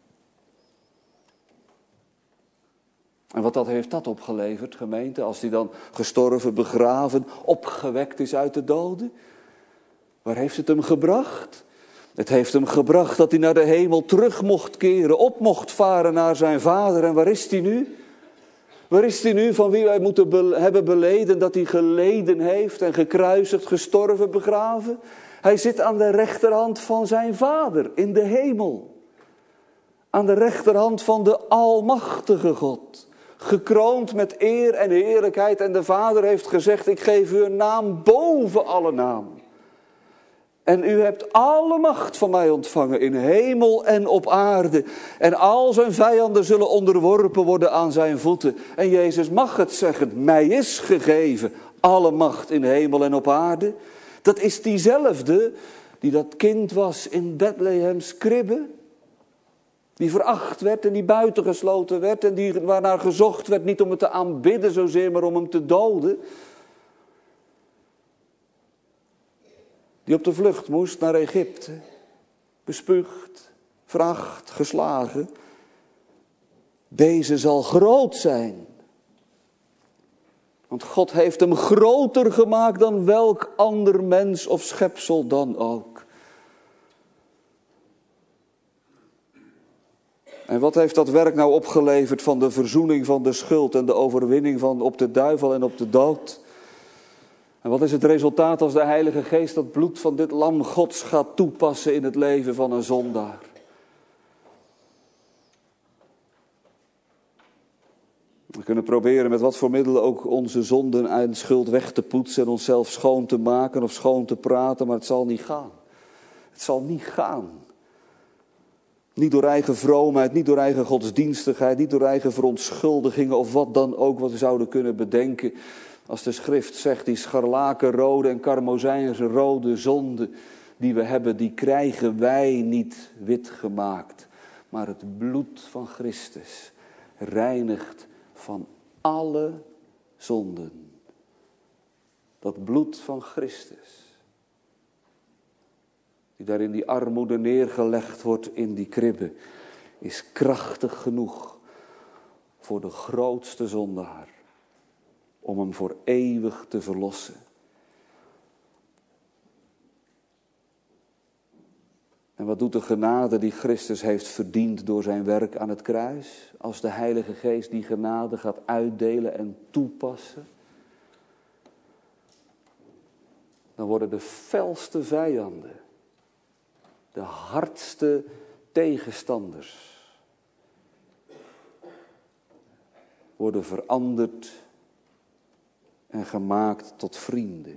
En wat heeft dat opgeleverd, gemeente, als hij dan gestorven, begraven, opgewekt is uit de doden? Waar heeft het hem gebracht? Het heeft hem gebracht dat hij naar de hemel terug mocht keren, op mocht varen naar zijn Vader. En waar is hij nu? Waar is hij nu van wie wij moeten hebben beleden dat hij geleden heeft en gekruisigd, gestorven, begraven? Hij zit aan de rechterhand van zijn Vader in de hemel. Aan de rechterhand van de Almachtige God. Gekroond met eer en heerlijkheid. En de Vader heeft gezegd, ik geef u een naam boven alle naam. En u hebt alle macht van mij ontvangen in hemel en op aarde. En al zijn vijanden zullen onderworpen worden aan zijn voeten. En Jezus mag het zeggen, mij is gegeven alle macht in hemel en op aarde. Dat is diezelfde die dat kind was in Bethlehems kribbe. Die veracht werd en die buitengesloten werd. En die waarnaar gezocht werd, niet om het te aanbidden zozeer, maar om hem te doden. Die op de vlucht moest naar Egypte. Bespuugd, veracht, geslagen. Deze zal groot zijn. Want God heeft hem groter gemaakt dan welk ander mens of schepsel dan ook. En wat heeft dat werk nou opgeleverd van de verzoening van de schuld en de overwinning van op de duivel en op de dood? En wat is het resultaat als de Heilige Geest dat bloed van dit lam Gods gaat toepassen in het leven van een zondaar? We kunnen proberen met wat voor middelen ook onze zonden en schuld weg te poetsen en onszelf schoon te maken of schoon te praten, maar het zal niet gaan. Het zal niet gaan. Niet door eigen vroomheid, niet door eigen godsdienstigheid, niet door eigen verontschuldigingen of wat dan ook wat we zouden kunnen bedenken. Als de schrift zegt, die scharlakenrode en karmozijnrode zonde die we hebben, die krijgen wij niet wit gemaakt. Maar het bloed van Christus reinigt van alle zonden. Dat bloed van Christus, die daar in die armoede neergelegd wordt in die kribbe, is krachtig genoeg voor de grootste zondaar, om hem voor eeuwig te verlossen. En wat doet de genade die Christus heeft verdiend door zijn werk aan het kruis? Als de Heilige Geest die genade gaat uitdelen en toepassen, dan worden de felste vijanden, de hardste tegenstanders, worden veranderd en gemaakt tot vrienden.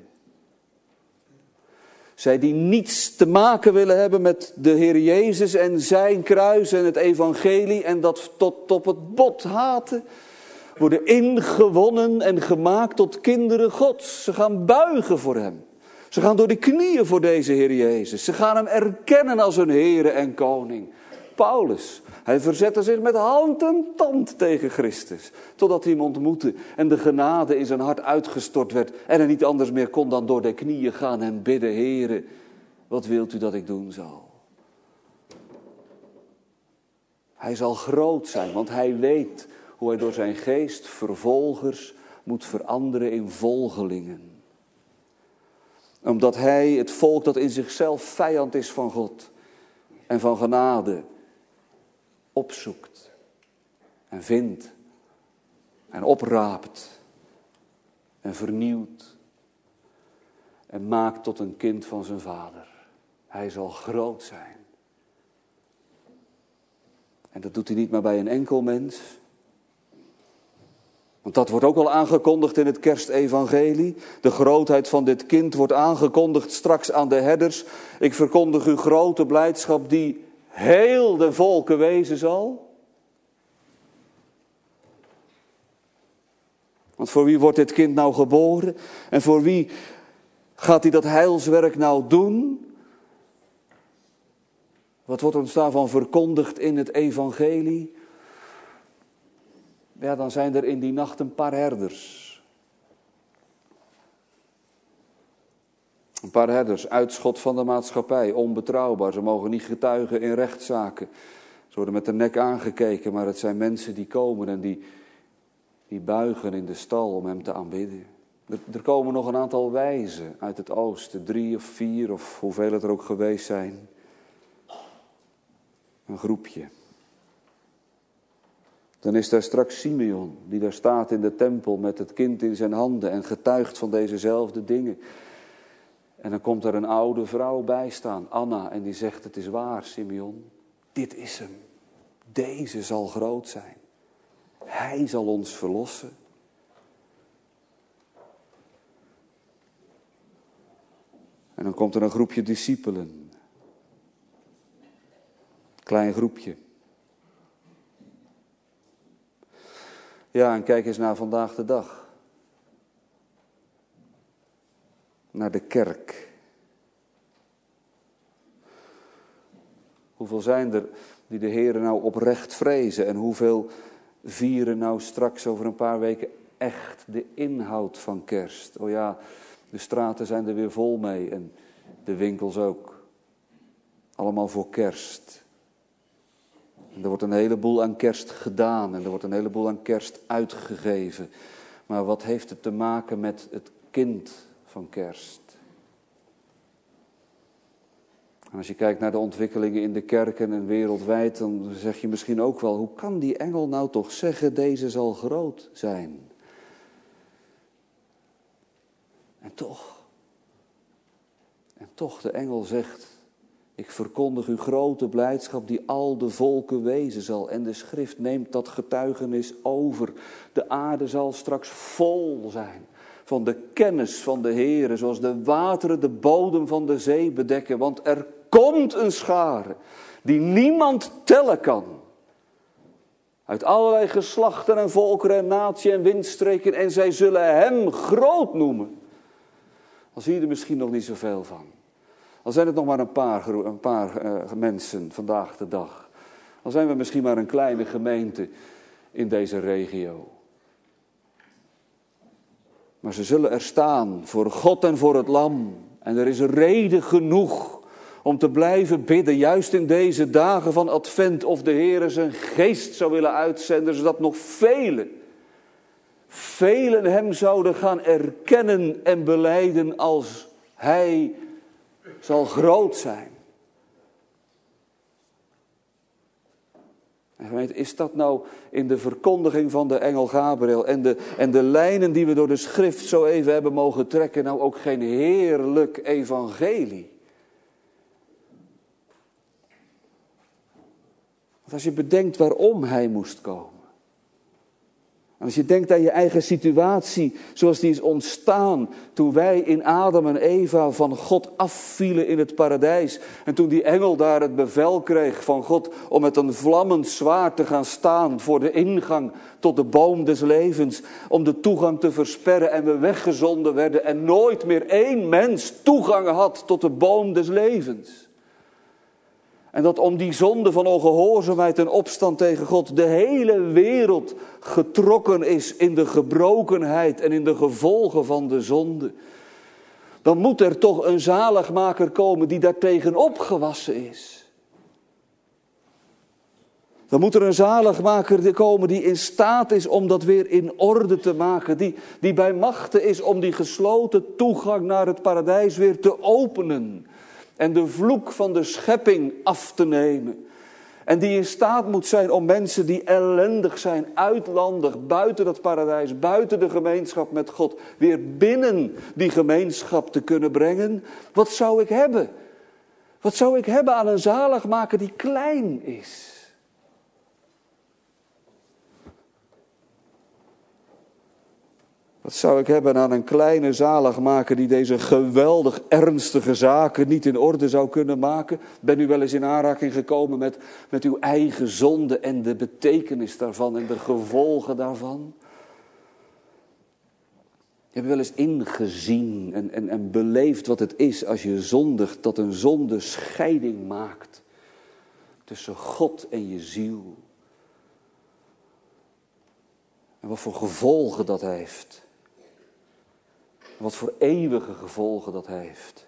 Zij die niets te maken willen hebben met de Heer Jezus en zijn kruis en het evangelie en dat tot op het bot haten, worden ingewonnen en gemaakt tot kinderen Gods. Ze gaan buigen voor hem. Ze gaan door de knieën voor deze Heer Jezus. Ze gaan hem erkennen als hun Heere en Koning. Paulus, hij verzette zich met hand en tand tegen Christus, totdat hij hem ontmoette en de genade in zijn hart uitgestort werd en hij niet anders meer kon dan door de knieën gaan en bidden: Heere, wat wilt u dat ik doen zal? Hij zal groot zijn, want hij weet hoe hij door zijn geest vervolgers moet veranderen in volgelingen. Omdat hij het volk dat in zichzelf vijand is van God en van genade opzoekt en vindt en opraapt en vernieuwt en maakt tot een kind van zijn vader. Hij zal groot zijn. En dat doet hij niet maar bij een enkel mens. Want dat wordt ook al aangekondigd in het kerstevangelie. De grootheid van dit kind wordt aangekondigd straks aan de herders. Ik verkondig u grote blijdschap die heel de volken wezen zal. Want voor wie wordt dit kind nou geboren? En voor wie gaat hij dat heilswerk nou doen? Wat wordt ons daarvan verkondigd in het evangelie? Ja, dan zijn er in die nacht een paar herders. Een paar herders, uitschot van de maatschappij, onbetrouwbaar. Ze mogen niet getuigen in rechtszaken. Ze worden met de nek aangekeken, maar het zijn mensen die komen en die buigen in de stal om hem te aanbidden. Er komen nog een aantal wijzen uit het oosten, 3 of 4 of hoeveel het er ook geweest zijn. Een groepje. Dan is daar straks Simeon, die daar staat in de tempel met het kind in zijn handen en getuigt van dezezelfde dingen. En dan komt er een oude vrouw bij staan, Anna, en die zegt: het is waar, Simeon, dit is hem. Deze zal groot zijn. Hij zal ons verlossen. En dan komt er een groepje discipelen. Klein groepje. Ja, en kijk eens naar vandaag de dag. Naar de kerk. Hoeveel zijn er die de Heere nou oprecht vrezen? En hoeveel vieren nou straks over een paar weken echt de inhoud van kerst? Oh ja, de straten zijn er weer vol mee en de winkels ook. Allemaal voor kerst. En er wordt een heleboel aan kerst gedaan en er wordt een heleboel aan kerst uitgegeven. Maar wat heeft het te maken met het kind van kerst? En als je kijkt naar de ontwikkelingen in de kerken en wereldwijd, dan zeg je misschien ook wel: hoe kan die engel nou toch zeggen, deze zal groot zijn? En toch, de engel zegt: ik verkondig u grote blijdschap die al de volken wezen zal. En de schrift neemt dat getuigenis over. De aarde zal straks vol zijn van de kennis van de Heere, zoals de wateren de bodem van de zee bedekken. Want er komt een schare die niemand tellen kan. Uit allerlei geslachten en volkeren en natie en windstreken. En zij zullen hem groot noemen. Al zie je er misschien nog niet zoveel van. Al zijn het nog maar een paar mensen vandaag de dag. Al zijn we misschien maar een kleine gemeente in deze regio. Maar ze zullen er staan voor God en voor het lam. En er is reden genoeg om te blijven bidden, juist in deze dagen van Advent, of de Heer zijn geest zou willen uitzenden, zodat nog velen hem zouden gaan erkennen en belijden als hij zal groot zijn. En gemeente, is dat nou in de verkondiging van de engel Gabriel en de lijnen die we door de schrift zo even hebben mogen trekken, nou ook geen heerlijk evangelie? Want als je bedenkt waarom hij moest komen. En als je denkt aan je eigen situatie zoals die is ontstaan toen wij in Adam en Eva van God afvielen in het paradijs. En toen die engel daar het bevel kreeg van God om met een vlammend zwaard te gaan staan voor de ingang tot de boom des levens. Om de toegang te versperren en we weggezonden werden en nooit meer één mens toegang had tot de boom des levens. En dat om die zonde van ongehoorzaamheid en opstand tegen God de hele wereld getrokken is in de gebrokenheid en in de gevolgen van de zonde. Dan moet er toch een zaligmaker komen die daartegen opgewassen is. Dan moet er een zaligmaker komen die in staat is om dat weer in orde te maken. Die bij machte is om die gesloten toegang naar het paradijs weer te openen. En de vloek van de schepping af te nemen. En die in staat moet zijn om mensen die ellendig zijn, uitlandig, buiten dat paradijs, buiten de gemeenschap met God, weer binnen die gemeenschap te kunnen brengen. Wat zou ik hebben? Wat zou ik hebben aan een zaligmaker die klein is? Wat zou ik hebben aan een kleine zaligmaker die deze geweldig ernstige zaken niet in orde zou kunnen maken? Ben u wel eens in aanraking gekomen met uw eigen zonde en de betekenis daarvan en de gevolgen daarvan? Je hebt wel eens ingezien en beleefd wat het is als je zondigt, dat een zonde scheiding maakt tussen God en je ziel. En wat voor gevolgen dat heeft. Wat voor eeuwige gevolgen dat heeft.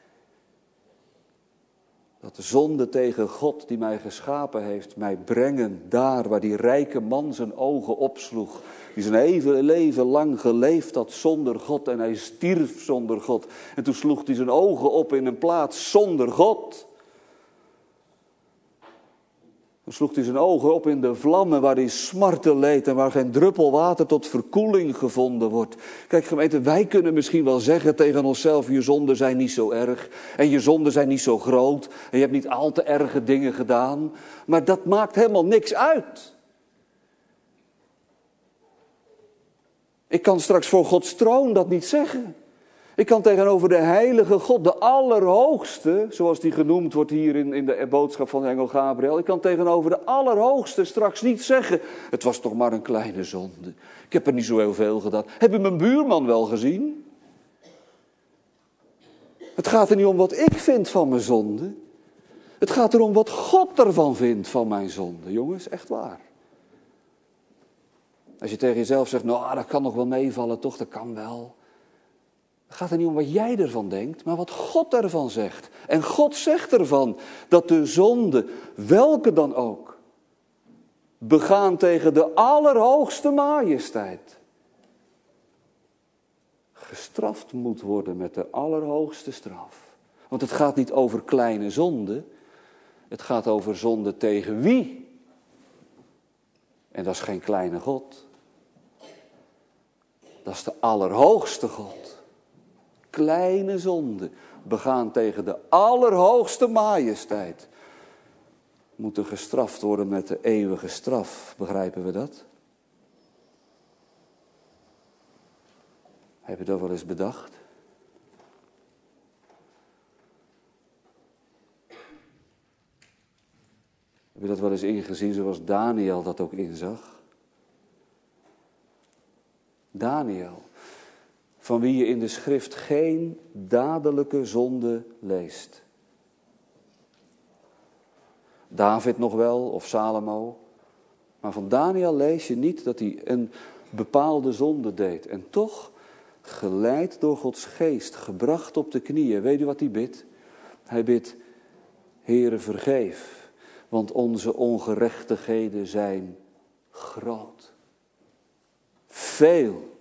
Dat de zonde tegen God die mij geschapen heeft, mij brengen daar waar die rijke man zijn ogen opsloeg. Die zijn hele leven lang geleefd had zonder God en hij stierf zonder God. En toen sloeg hij zijn ogen op in een plaats zonder God. Dan sloeg hij zijn ogen op in de vlammen waar hij smarten leed en waar geen druppel water tot verkoeling gevonden wordt. Kijk gemeente, wij kunnen misschien wel zeggen tegen onszelf, je zonden zijn niet zo erg en je zonden zijn niet zo groot en je hebt niet al te erge dingen gedaan. Maar dat maakt helemaal niks uit. Ik kan straks voor Gods troon dat niet zeggen. Ik kan tegenover de heilige God, de Allerhoogste, zoals die genoemd wordt hier in de boodschap van de engel Gabriel. Ik kan tegenover de Allerhoogste straks niet zeggen, het was toch maar een kleine zonde. Ik heb er niet zo heel veel gedaan. Heb je mijn buurman wel gezien? Het gaat er niet om wat ik vind van mijn zonde. Het gaat erom wat God ervan vindt van mijn zonde. Jongens, echt waar. Als je tegen jezelf zegt, nou dat kan nog wel meevallen, toch, dat kan wel. Het gaat er niet om wat jij ervan denkt, maar wat God ervan zegt. En God zegt ervan dat de zonde, welke dan ook, begaan tegen de Allerhoogste Majesteit, gestraft moet worden met de Allerhoogste straf. Want het gaat niet over kleine zonde, het gaat over zonde tegen wie? En dat is geen kleine God. Dat is de Allerhoogste God. Kleine zonde, begaan tegen de Allerhoogste Majesteit, moeten gestraft worden met de eeuwige straf. Begrijpen we dat? Heb je dat wel eens bedacht? Heb je dat wel eens ingezien zoals Daniel dat ook inzag? Daniel, van wie je in de schrift geen dadelijke zonde leest. David nog wel, of Salomo. Maar van Daniel lees je niet dat hij een bepaalde zonde deed. En toch, geleid door Gods geest, gebracht op de knieën. Weet u wat hij bidt? Hij bidt, Heere vergeef, want onze ongerechtigheden zijn groot. Veel.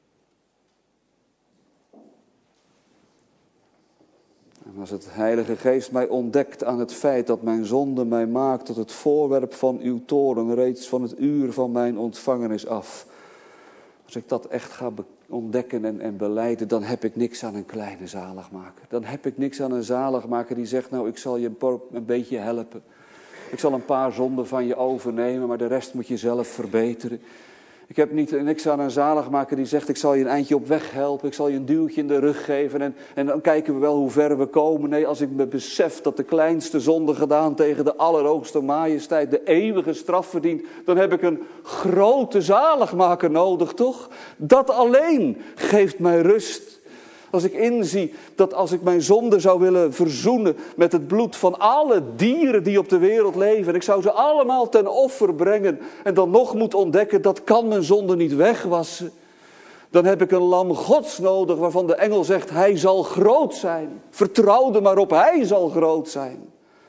En als het Heilige Geest mij ontdekt aan het feit dat mijn zonde mij maakt tot het voorwerp van uw toorn, reeds van het uur van mijn ontvangenis af. Als ik dat echt ga ontdekken en belijden, dan heb ik niks aan een kleine zaligmaker. Dan heb ik niks aan een zaligmaker die zegt, nou ik zal je een beetje helpen. Ik zal een paar zonden van je overnemen, maar de rest moet je zelf verbeteren. Ik heb niks aan een zaligmaker die zegt, ik zal je een eindje op weg helpen. Ik zal je een duwtje in de rug geven en dan kijken we wel hoe ver we komen. Nee, als ik me besef dat de kleinste zonde gedaan tegen de allerhoogste majesteit de eeuwige straf verdient, dan heb ik een grote zaligmaker nodig, toch? Dat alleen geeft mij rust. Als ik inzie dat als ik mijn zonde zou willen verzoenen met het bloed van alle dieren die op de wereld leven, en ik zou ze allemaal ten offer brengen en dan nog moet ontdekken, dat kan mijn zonde niet wegwassen. Dan heb ik een lam Gods nodig waarvan de engel zegt, hij zal groot zijn. Vertrouw er maar op, hij zal groot zijn.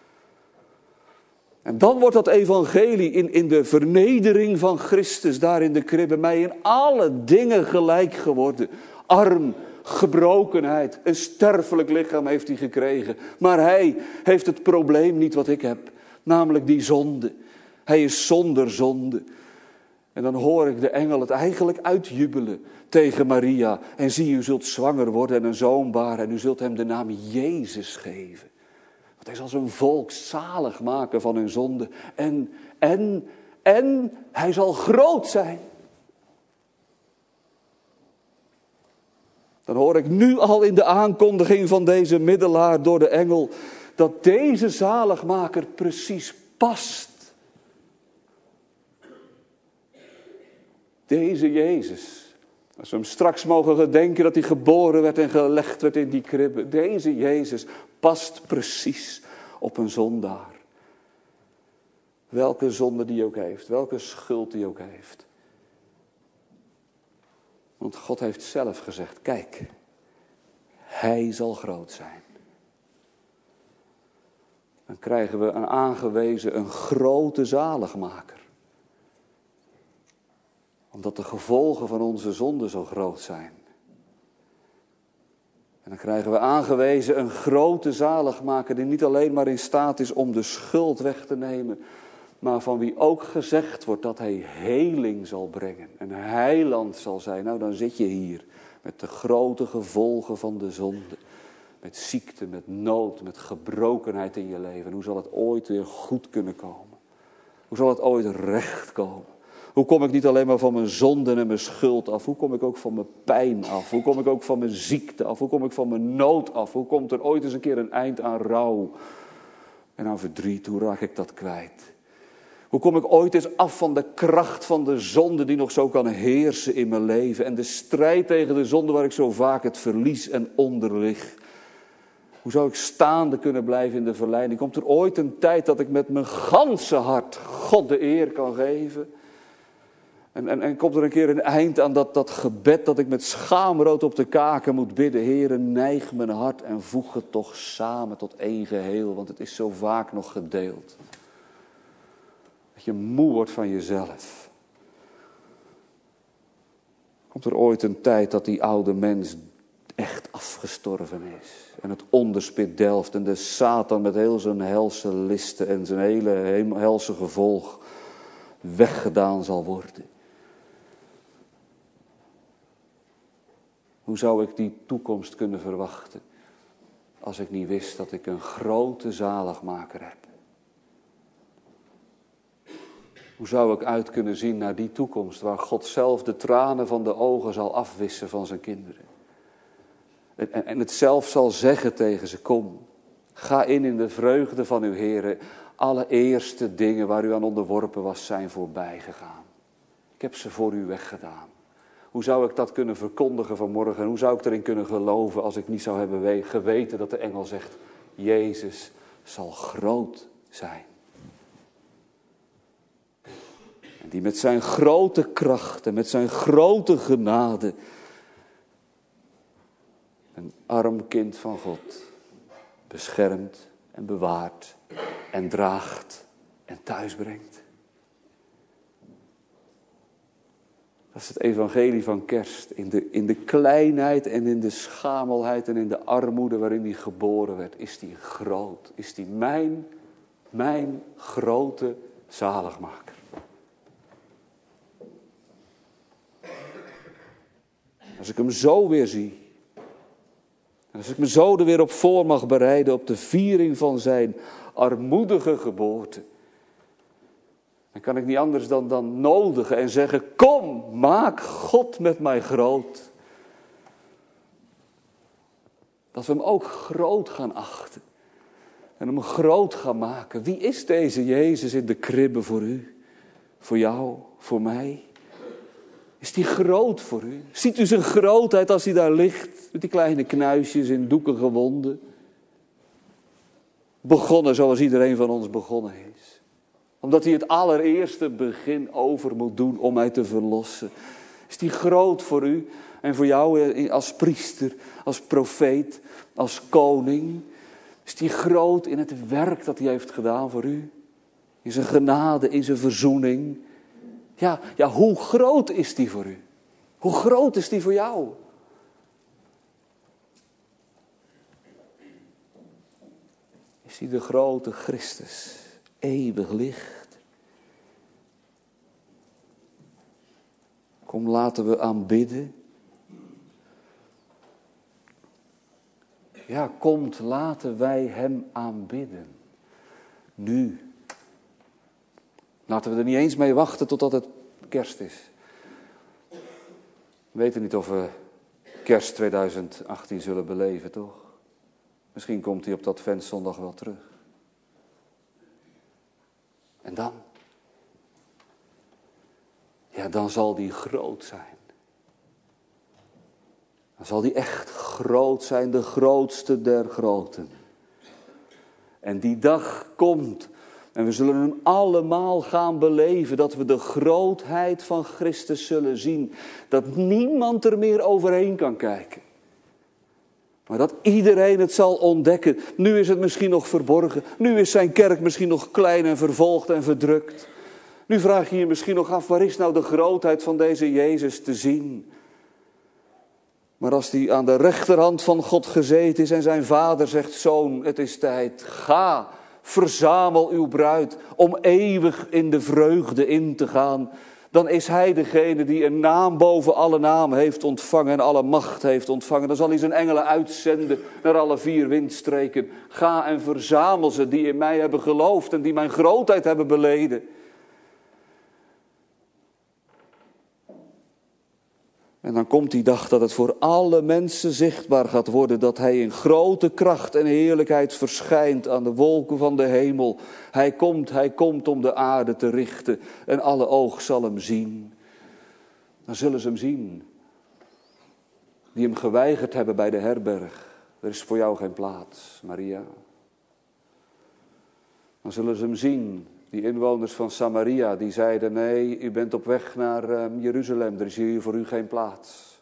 En dan wordt dat evangelie in de vernedering van Christus daar in de kribbe mij in alle dingen gelijk geworden. Arm, gebrokenheid, een sterfelijk lichaam heeft hij gekregen. Maar hij heeft het probleem niet wat ik heb, namelijk die zonde. Hij is zonder zonde. En dan hoor ik de engel het eigenlijk uitjubelen tegen Maria. En zie, u zult zwanger worden en een zoon baren en u zult hem de naam Jezus geven. Want hij zal zijn volk zalig maken van hun zonde. En hij zal groot zijn. Dan hoor ik nu al in de aankondiging van deze middelaar door de engel, dat deze zaligmaker precies past. Deze Jezus, als we hem straks mogen gedenken dat hij geboren werd en gelegd werd in die kribbe. Deze Jezus past precies op een zondaar. Welke zonde die ook heeft, welke schuld die ook heeft. Want God heeft zelf gezegd, kijk, hij zal groot zijn. Dan krijgen we een aangewezen, een grote zaligmaker. Omdat de gevolgen van onze zonde zo groot zijn. En dan krijgen we aangewezen een grote zaligmaker die niet alleen maar in staat is om de schuld weg te nemen, maar van wie ook gezegd wordt dat hij heling zal brengen. Een heiland zal zijn. Nou, dan zit je hier met de grote gevolgen van de zonde. Met ziekte, met nood, met gebrokenheid in je leven. Hoe zal het ooit weer goed kunnen komen? Hoe zal het ooit recht komen? Hoe kom ik niet alleen maar van mijn zonde en mijn schuld af? Hoe kom ik ook van mijn pijn af? Hoe kom ik ook van mijn ziekte af? Hoe kom ik van mijn nood af? Hoe komt er ooit eens een keer een eind aan rouw en aan verdriet? Hoe raak ik dat kwijt? Hoe kom ik ooit eens af van de kracht van de zonde die nog zo kan heersen in mijn leven? En de strijd tegen de zonde waar ik zo vaak het verlies en onder lig. Hoe zou ik staande kunnen blijven in de verleiding? Komt er ooit een tijd dat ik met mijn ganse hart God de eer kan geven? En komt er een keer een eind aan dat gebed dat ik met schaamrood op de kaken moet bidden. Heere, neig mijn hart en voeg het toch samen tot één geheel. Want het is zo vaak nog gedeeld. Dat je moe wordt van jezelf. Komt er ooit een tijd dat die oude mens echt afgestorven is. En het onderspit delft en de Satan met heel zijn helse listen en zijn hele helse gevolg weggedaan zal worden. Hoe zou ik die toekomst kunnen verwachten als ik niet wist dat ik een grote zaligmaker heb? Hoe zou ik uit kunnen zien naar die toekomst waar God zelf de tranen van de ogen zal afwissen van zijn kinderen? En het zelf zal zeggen tegen ze, kom, ga in de vreugde van uw Heere. allereerste dingen waar u aan onderworpen was, zijn voorbij gegaan. Ik heb ze voor u weggedaan. Hoe zou ik dat kunnen verkondigen vanmorgen? En hoe zou ik erin kunnen geloven als ik niet zou hebben geweten dat de engel zegt, Jezus zal groot zijn. En die met zijn grote kracht en met zijn grote genade een arm kind van God beschermt en bewaart en draagt en thuisbrengt. Dat is het evangelie van Kerst. In de kleinheid en in de schamelheid en in de armoede waarin hij geboren werd, is hij groot. Is hij mijn grote zaligmaker. Als ik hem zo weer zie, en als ik me zo er weer op voor mag bereiden op de viering van zijn armoedige geboorte, dan kan ik niet anders dan nodigen en zeggen, kom, maak God met mij groot. Dat we hem ook groot gaan achten en hem groot gaan maken. Wie is deze Jezus in de kribbe voor u, voor jou, voor mij? Is die groot voor u? Ziet u zijn grootheid als hij daar ligt, met die kleine knuisjes in doekige wonden? Begonnen zoals iedereen van ons begonnen is. Omdat hij het allereerste begin over moet doen om mij te verlossen. Is die groot voor u en voor jou als priester, als profeet, als koning? Is die groot in het werk dat hij heeft gedaan voor u? In zijn genade, in zijn verzoening? Ja, hoe groot is die voor u? Hoe groot is die voor jou? Is die de grote Christus, eeuwig licht? Kom, laten we aanbidden. Ja, komt, laten wij hem aanbidden. Nu. Laten we er niet eens mee wachten totdat het Kerst is. We weten niet of we Kerst 2018 zullen beleven, toch? Misschien komt hij op dat Adventszondag wel terug. En dan? Ja, dan zal die groot zijn. Dan zal die echt groot zijn, de grootste der groten. En die dag komt. En we zullen hem allemaal gaan beleven, dat we de grootheid van Christus zullen zien. Dat niemand er meer overheen kan kijken. Maar dat iedereen het zal ontdekken. Nu is het misschien nog verborgen. Nu is zijn kerk misschien nog klein en vervolgd en verdrukt. Nu vraag je je misschien nog af, waar is nou de grootheid van deze Jezus te zien? Maar als hij aan de rechterhand van God gezeten is en zijn vader zegt, zoon, het is tijd, ga. Verzamel uw bruid om eeuwig in de vreugde in te gaan. Dan is hij degene die een naam boven alle namen heeft ontvangen en alle macht heeft ontvangen. Dan zal hij zijn engelen uitzenden naar alle 4 windstreken. Ga en verzamel ze die in mij hebben geloofd en die mijn grootheid hebben beleden. En dan komt die dag dat het voor alle mensen zichtbaar gaat worden dat hij in grote kracht en heerlijkheid verschijnt aan de wolken van de hemel. Hij komt om de aarde te richten en alle oog zal hem zien. Dan zullen ze hem zien. Die hem geweigerd hebben bij de herberg. Er is voor jou geen plaats, Maria. Dan zullen ze hem zien. Die inwoners van Samaria, die zeiden, nee, u bent op weg naar Jeruzalem, er is hier voor u geen plaats.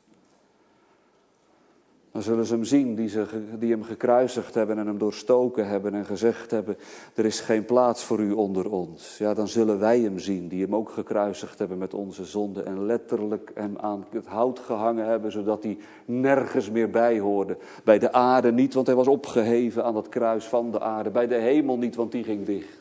Dan zullen ze hem zien, die hem gekruisigd hebben en hem doorstoken hebben en gezegd hebben, er is geen plaats voor u onder ons. Ja, dan zullen wij hem zien, die hem ook gekruisigd hebben met onze zonden en letterlijk hem aan het hout gehangen hebben, zodat hij nergens meer bij hoorde. Bij de aarde niet, want hij was opgeheven aan het kruis van de aarde. Bij de hemel niet, want die ging dicht.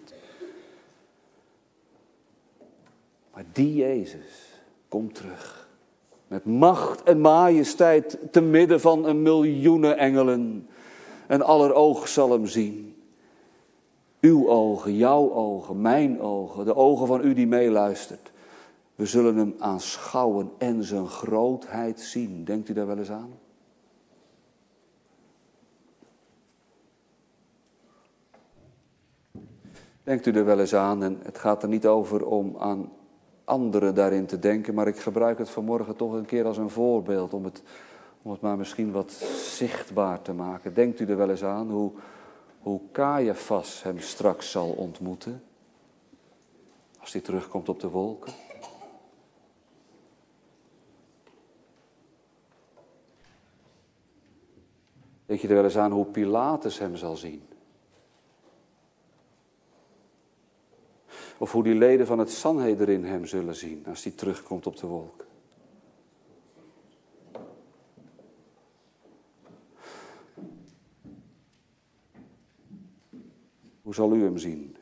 Maar die Jezus komt terug. Met macht en majesteit te midden van 1 miljoenen engelen. En aller oog zal hem zien. Uw ogen, jouw ogen, mijn ogen, de ogen van u die meeluistert. We zullen hem aanschouwen en zijn grootheid zien. Denkt u daar wel eens aan? Denkt u er wel eens aan, en het gaat er niet over om aan anderen daarin te denken, maar ik gebruik het vanmorgen toch een keer als een voorbeeld om het maar misschien wat zichtbaar te maken. Denkt u er wel eens aan hoe Caiaphas hem straks zal ontmoeten, als hij terugkomt op de wolken? Denk je er wel eens aan hoe Pilatus hem zal zien? Of hoe die leden van het Sanhedrin hem zullen zien als hij terugkomt op de wolken? Hoe zal u hem zien?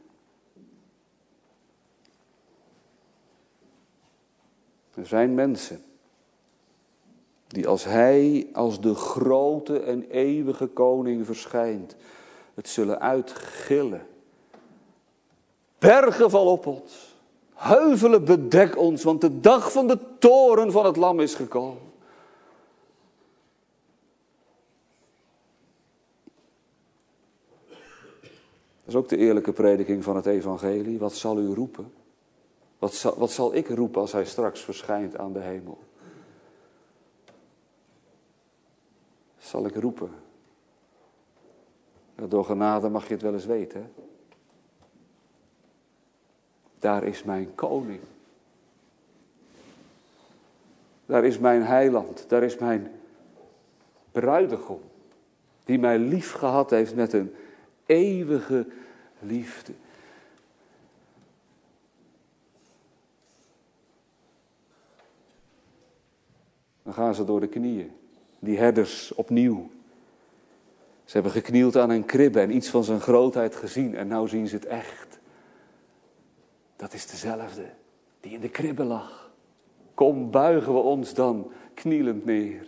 Er zijn mensen die als hij als de grote en eeuwige koning verschijnt, het zullen uitgillen. Bergen val op ons, heuvelen bedek ons, want de dag van de toorn van het lam is gekomen. Dat is ook de eerlijke prediking van het evangelie. Wat zal u roepen? Wat zal ik roepen als hij straks verschijnt aan de hemel? Zal ik roepen? Door genade mag je het wel eens weten. Hè? Daar is mijn koning. Daar is mijn heiland. Daar is mijn bruidegom. Die mij lief gehad heeft met een eeuwige liefde. Dan gaan ze door de knieën. Die herders opnieuw. Ze hebben geknield aan een kribbe en iets van zijn grootheid gezien. En nou zien ze het echt. Dat is dezelfde die in de kribbe lag. Kom, buigen we ons dan knielend neer.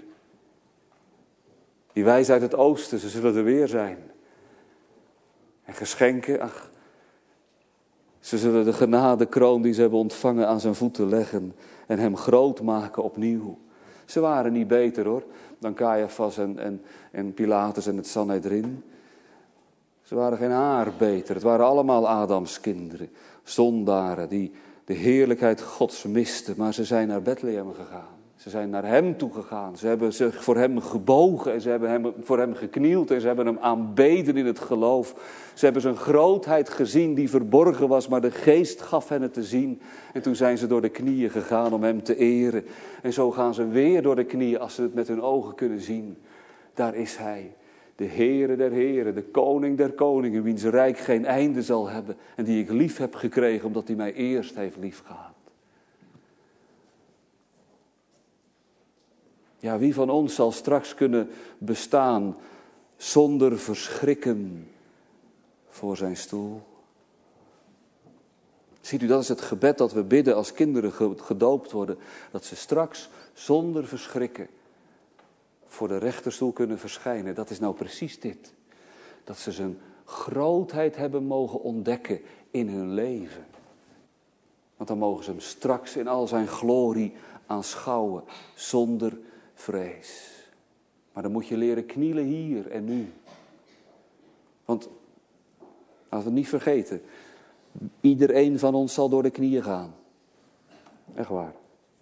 Die wijzen uit het oosten, ze zullen er weer zijn. En geschenken, ach, ze zullen de genadekroon die ze hebben ontvangen aan zijn voeten leggen. En hem groot maken opnieuw. Ze waren niet beter hoor, dan Caiaphas en Pilatus en het Sanhedrin. Ze waren geen haar beter, het waren allemaal Adams kinderen. Zondaren die de heerlijkheid Gods misten, maar ze zijn naar Bethlehem gegaan. Ze zijn naar hem toe gegaan. Ze hebben zich voor hem gebogen en ze hebben voor hem geknield en ze hebben hem aanbeden in het geloof. Ze hebben zijn grootheid gezien die verborgen was, maar de geest gaf hen het te zien. En toen zijn ze door de knieën gegaan om hem te eren. En zo gaan ze weer door de knieën als ze het met hun ogen kunnen zien. Daar is hij, de Heere der Heren, de Koning der Koningen, wiens rijk geen einde zal hebben. En die ik lief heb gekregen omdat hij mij eerst heeft liefgehad. Ja, wie van ons zal straks kunnen bestaan zonder verschrikken voor zijn stoel? Ziet u, dat is het gebed dat we bidden als kinderen gedoopt worden. Dat ze straks zonder verschrikken voor de rechterstoel kunnen verschijnen. Dat is nou precies dit. Dat ze zijn grootheid hebben mogen ontdekken in hun leven. Want dan mogen ze hem straks in al zijn glorie aanschouwen zonder vrees. Maar dan moet je leren knielen hier en nu. Want, laten we het niet vergeten, iedereen van ons zal door de knieën gaan. Echt waar.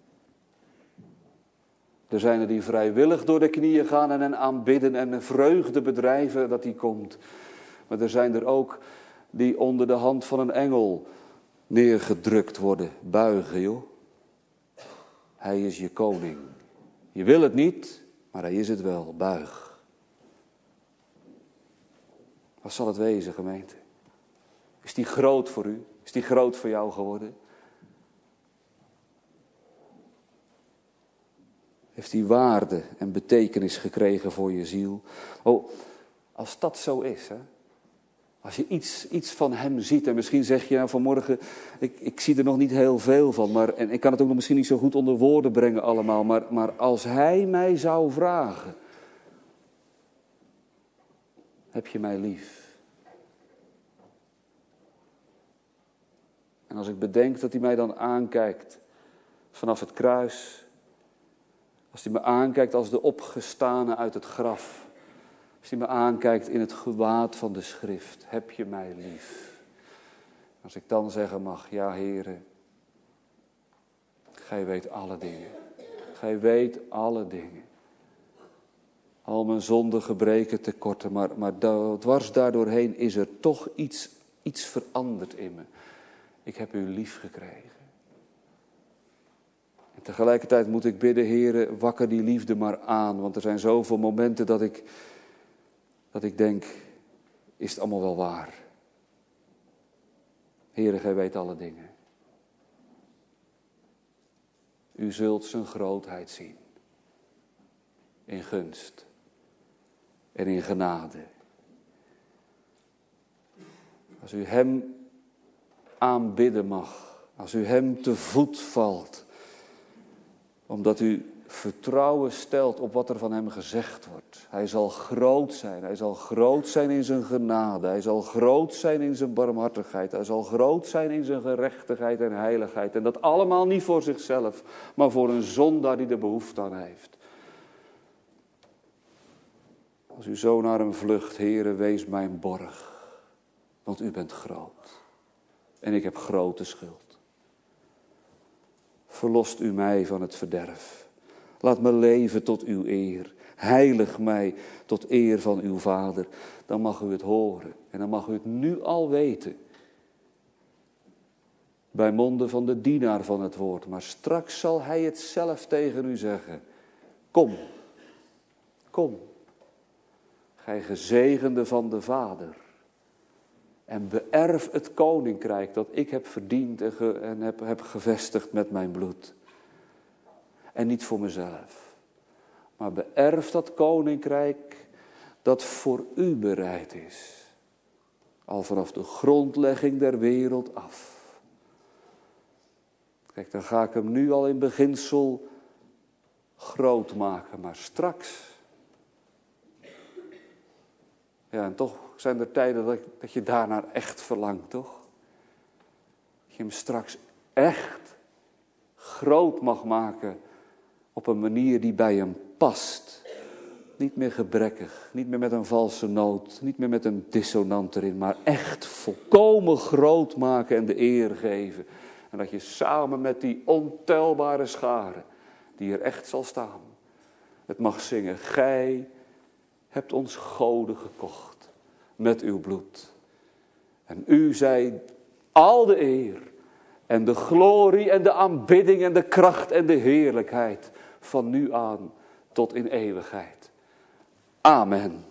Er zijn er die vrijwillig door de knieën gaan en hen aanbidden en een vreugde bedrijven dat hij komt. Maar er zijn er ook die onder de hand van een engel neergedrukt worden, buigen joh. Hij is je koning. Je wil het niet, maar hij is het wel, buig. Wat zal het wezen, gemeente? Is die groot voor u? Is die groot voor jou geworden? Heeft die waarde en betekenis gekregen voor je ziel? Oh, als dat zo is, hè? Als je iets van hem ziet en misschien zeg je nou vanmorgen, ik zie er nog niet heel veel van, en ik kan het ook nog misschien niet zo goed onder woorden brengen allemaal, maar als hij mij zou vragen, heb je mij lief? En als ik bedenk dat hij mij dan aankijkt vanaf het kruis, als hij me aankijkt als de opgestane uit het graf, als hij me aankijkt in het gewaad van de schrift, heb je mij lief? Als ik dan zeggen mag, ja Heere, Gij weet alle dingen. Gij weet alle dingen. Al mijn zonden, gebreken, tekorten, maar dwars daardoorheen is er toch iets veranderd in me. Ik heb u lief gekregen. En tegelijkertijd moet ik bidden, Heere, wakker die liefde maar aan. Want er zijn zoveel momenten dat ik denk, is het allemaal wel waar? Heere, Gij weet alle dingen. U zult zijn grootheid zien. In gunst. En in genade. Als u hem aanbidden mag. Als u hem te voet valt. Omdat u vertrouwen stelt op wat er van hem gezegd wordt. Hij zal groot zijn. Hij zal groot zijn in zijn genade. Hij zal groot zijn in zijn barmhartigheid. Hij zal groot zijn in zijn gerechtigheid en heiligheid. En dat allemaal niet voor zichzelf, maar voor een zondaar die er behoefte aan heeft. Als u zo naar hem vlucht, Heere, wees mijn borg. Want u bent groot. En ik heb grote schuld. Verlost u mij van het verderf. Laat me leven tot uw eer. Heilig mij tot eer van uw Vader. Dan mag u het horen. En dan mag u het nu al weten. Bij monden van de dienaar van het woord. Maar straks zal hij het zelf tegen u zeggen. Kom. Kom. Gij gezegende van de Vader. En beërf het koninkrijk dat ik heb verdiend en heb gevestigd met mijn bloed. En niet voor mezelf. Maar beërf dat koninkrijk dat voor u bereid is. Al vanaf de grondlegging der wereld af. Kijk, dan ga ik hem nu al in beginsel groot maken. Maar straks. Ja, en toch zijn er tijden dat je daarnaar echt verlangt, toch? Dat je hem straks echt groot mag maken op een manier die bij hem past. Niet meer gebrekkig, niet meer met een valse noot, niet meer met een dissonant erin, maar echt volkomen groot maken en de eer geven. En dat je samen met die ontelbare scharen, die er echt zal staan, het mag zingen. Gij hebt ons goden gekocht met uw bloed. En u zij al de eer en de glorie en de aanbidding en de kracht en de heerlijkheid van nu aan tot in eeuwigheid. Amen.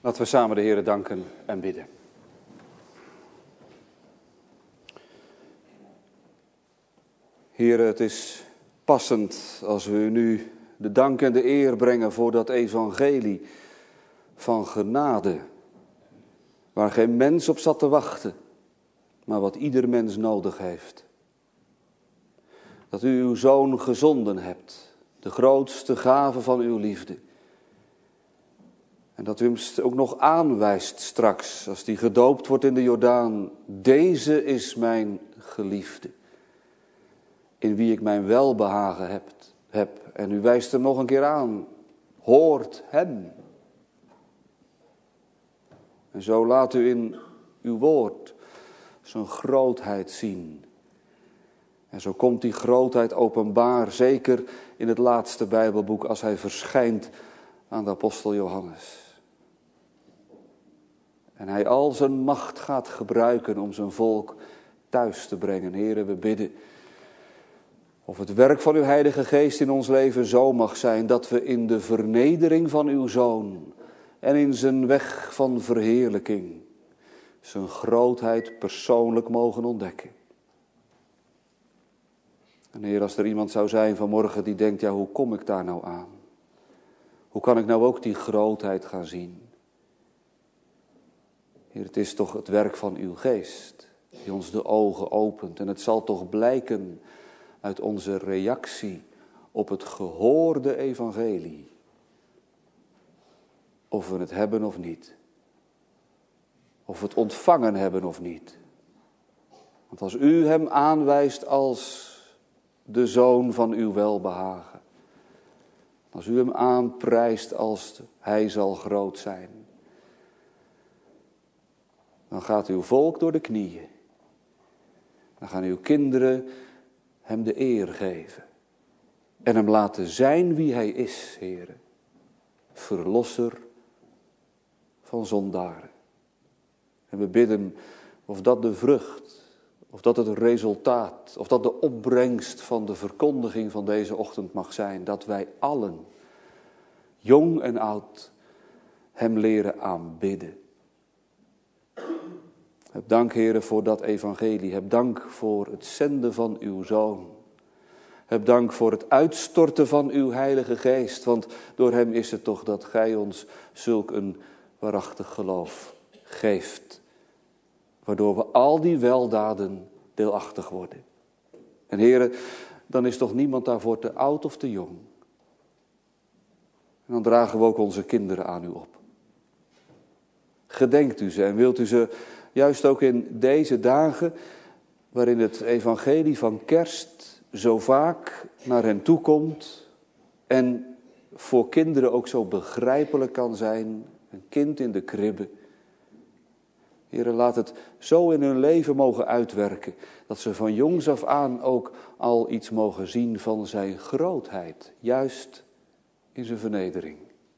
Laten we samen de Heere danken en bidden. Heere, het is passend als we u nu de dank en de eer brengen voor dat evangelie van genade, waar geen mens op zat te wachten, maar wat ieder mens nodig heeft. Dat u uw Zoon gezonden hebt, de grootste gave van uw liefde. En dat u hem ook nog aanwijst straks, als die gedoopt wordt in de Jordaan. Deze is mijn geliefde, in wie ik mijn welbehagen heb. En u wijst hem nog een keer aan. Hoort hem. En zo laat u in uw woord zijn grootheid zien. En zo komt die grootheid openbaar, zeker in het laatste Bijbelboek, als hij verschijnt aan de apostel Johannes. En hij al zijn macht gaat gebruiken om zijn volk thuis te brengen. Heere, we bidden of het werk van uw Heilige Geest in ons leven zo mag zijn dat we in de vernedering van uw Zoon en in zijn weg van verheerlijking zijn grootheid persoonlijk mogen ontdekken. En Heer, als er iemand zou zijn vanmorgen die denkt, ja, hoe kom ik daar nou aan? Hoe kan ik nou ook die grootheid gaan zien? Heer, het is toch het werk van uw Geest die ons de ogen opent. En het zal toch blijken uit onze reactie op het gehoorde evangelie, of we het hebben of niet. Of we het ontvangen hebben of niet. Want als u hem aanwijst als de Zoon van uw welbehagen, als u hem aanprijst als hij zal groot zijn, dan gaat uw volk door de knieën. Dan gaan uw kinderen hem de eer geven. En hem laten zijn wie hij is, Heere. Verlosser van zondaren. En we bidden of dat de vrucht, of dat het resultaat, of dat de opbrengst van de verkondiging van deze ochtend mag zijn. Dat wij allen, jong en oud, hem leren aanbidden. Heb dank, Heere, voor dat evangelie. Heb dank voor het zenden van uw Zoon. Heb dank voor het uitstorten van uw Heilige Geest. Want door hem is het toch dat gij ons zulk een waarachtig geloof geeft. Waardoor we al die weldaden deelachtig worden. En Heere, dan is toch niemand daarvoor te oud of te jong. En dan dragen we ook onze kinderen aan u op. Gedenkt u ze en wilt u ze juist ook in deze dagen, waarin het evangelie van kerst zo vaak naar hen toe komt en voor kinderen ook zo begrijpelijk kan zijn, een kind in de kribbe. Heere, laat het zo in hun leven mogen uitwerken, dat ze van jongs af aan ook al iets mogen zien van zijn grootheid, juist in zijn vernedering.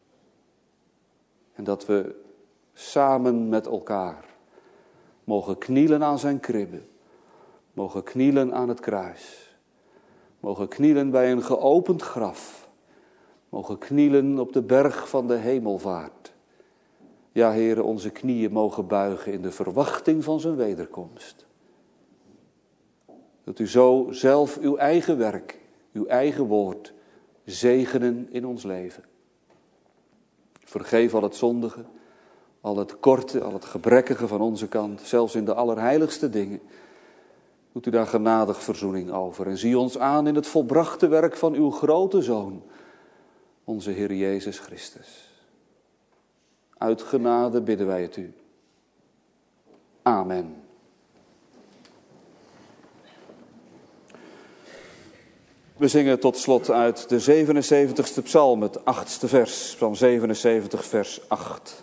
En dat we samen met elkaar mogen knielen aan zijn kribbe, mogen knielen aan het kruis, mogen knielen bij een geopend graf, mogen knielen op de berg van de hemelvaart. Ja, Heere, onze knieën mogen buigen in de verwachting van zijn wederkomst. Dat u zo zelf uw eigen werk, uw eigen woord zegenen in ons leven. Vergeef al het zondige, al het korte, al het gebrekkige van onze kant, zelfs in de allerheiligste dingen. Doet u daar genadig verzoening over en zie ons aan in het volbrachte werk van uw grote Zoon, onze Heer Jezus Christus. Uit genade bidden wij het u. Amen. We zingen tot slot uit de 77ste psalm, het 8ste vers, psalm 77, vers 8.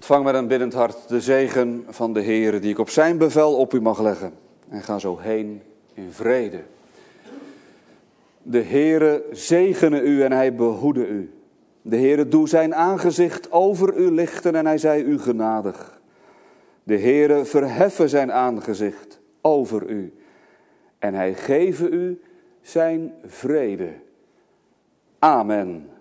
Ontvang met een biddend hart de zegen van de Heere die ik op zijn bevel op u mag leggen. En ga zo heen in vrede. De Heere zegene u en hij behoede u. De Heere doe zijn aangezicht over u lichten en hij zij u genadig. De Heere verheffe zijn aangezicht over u en hij geve u zijn vrede. Amen.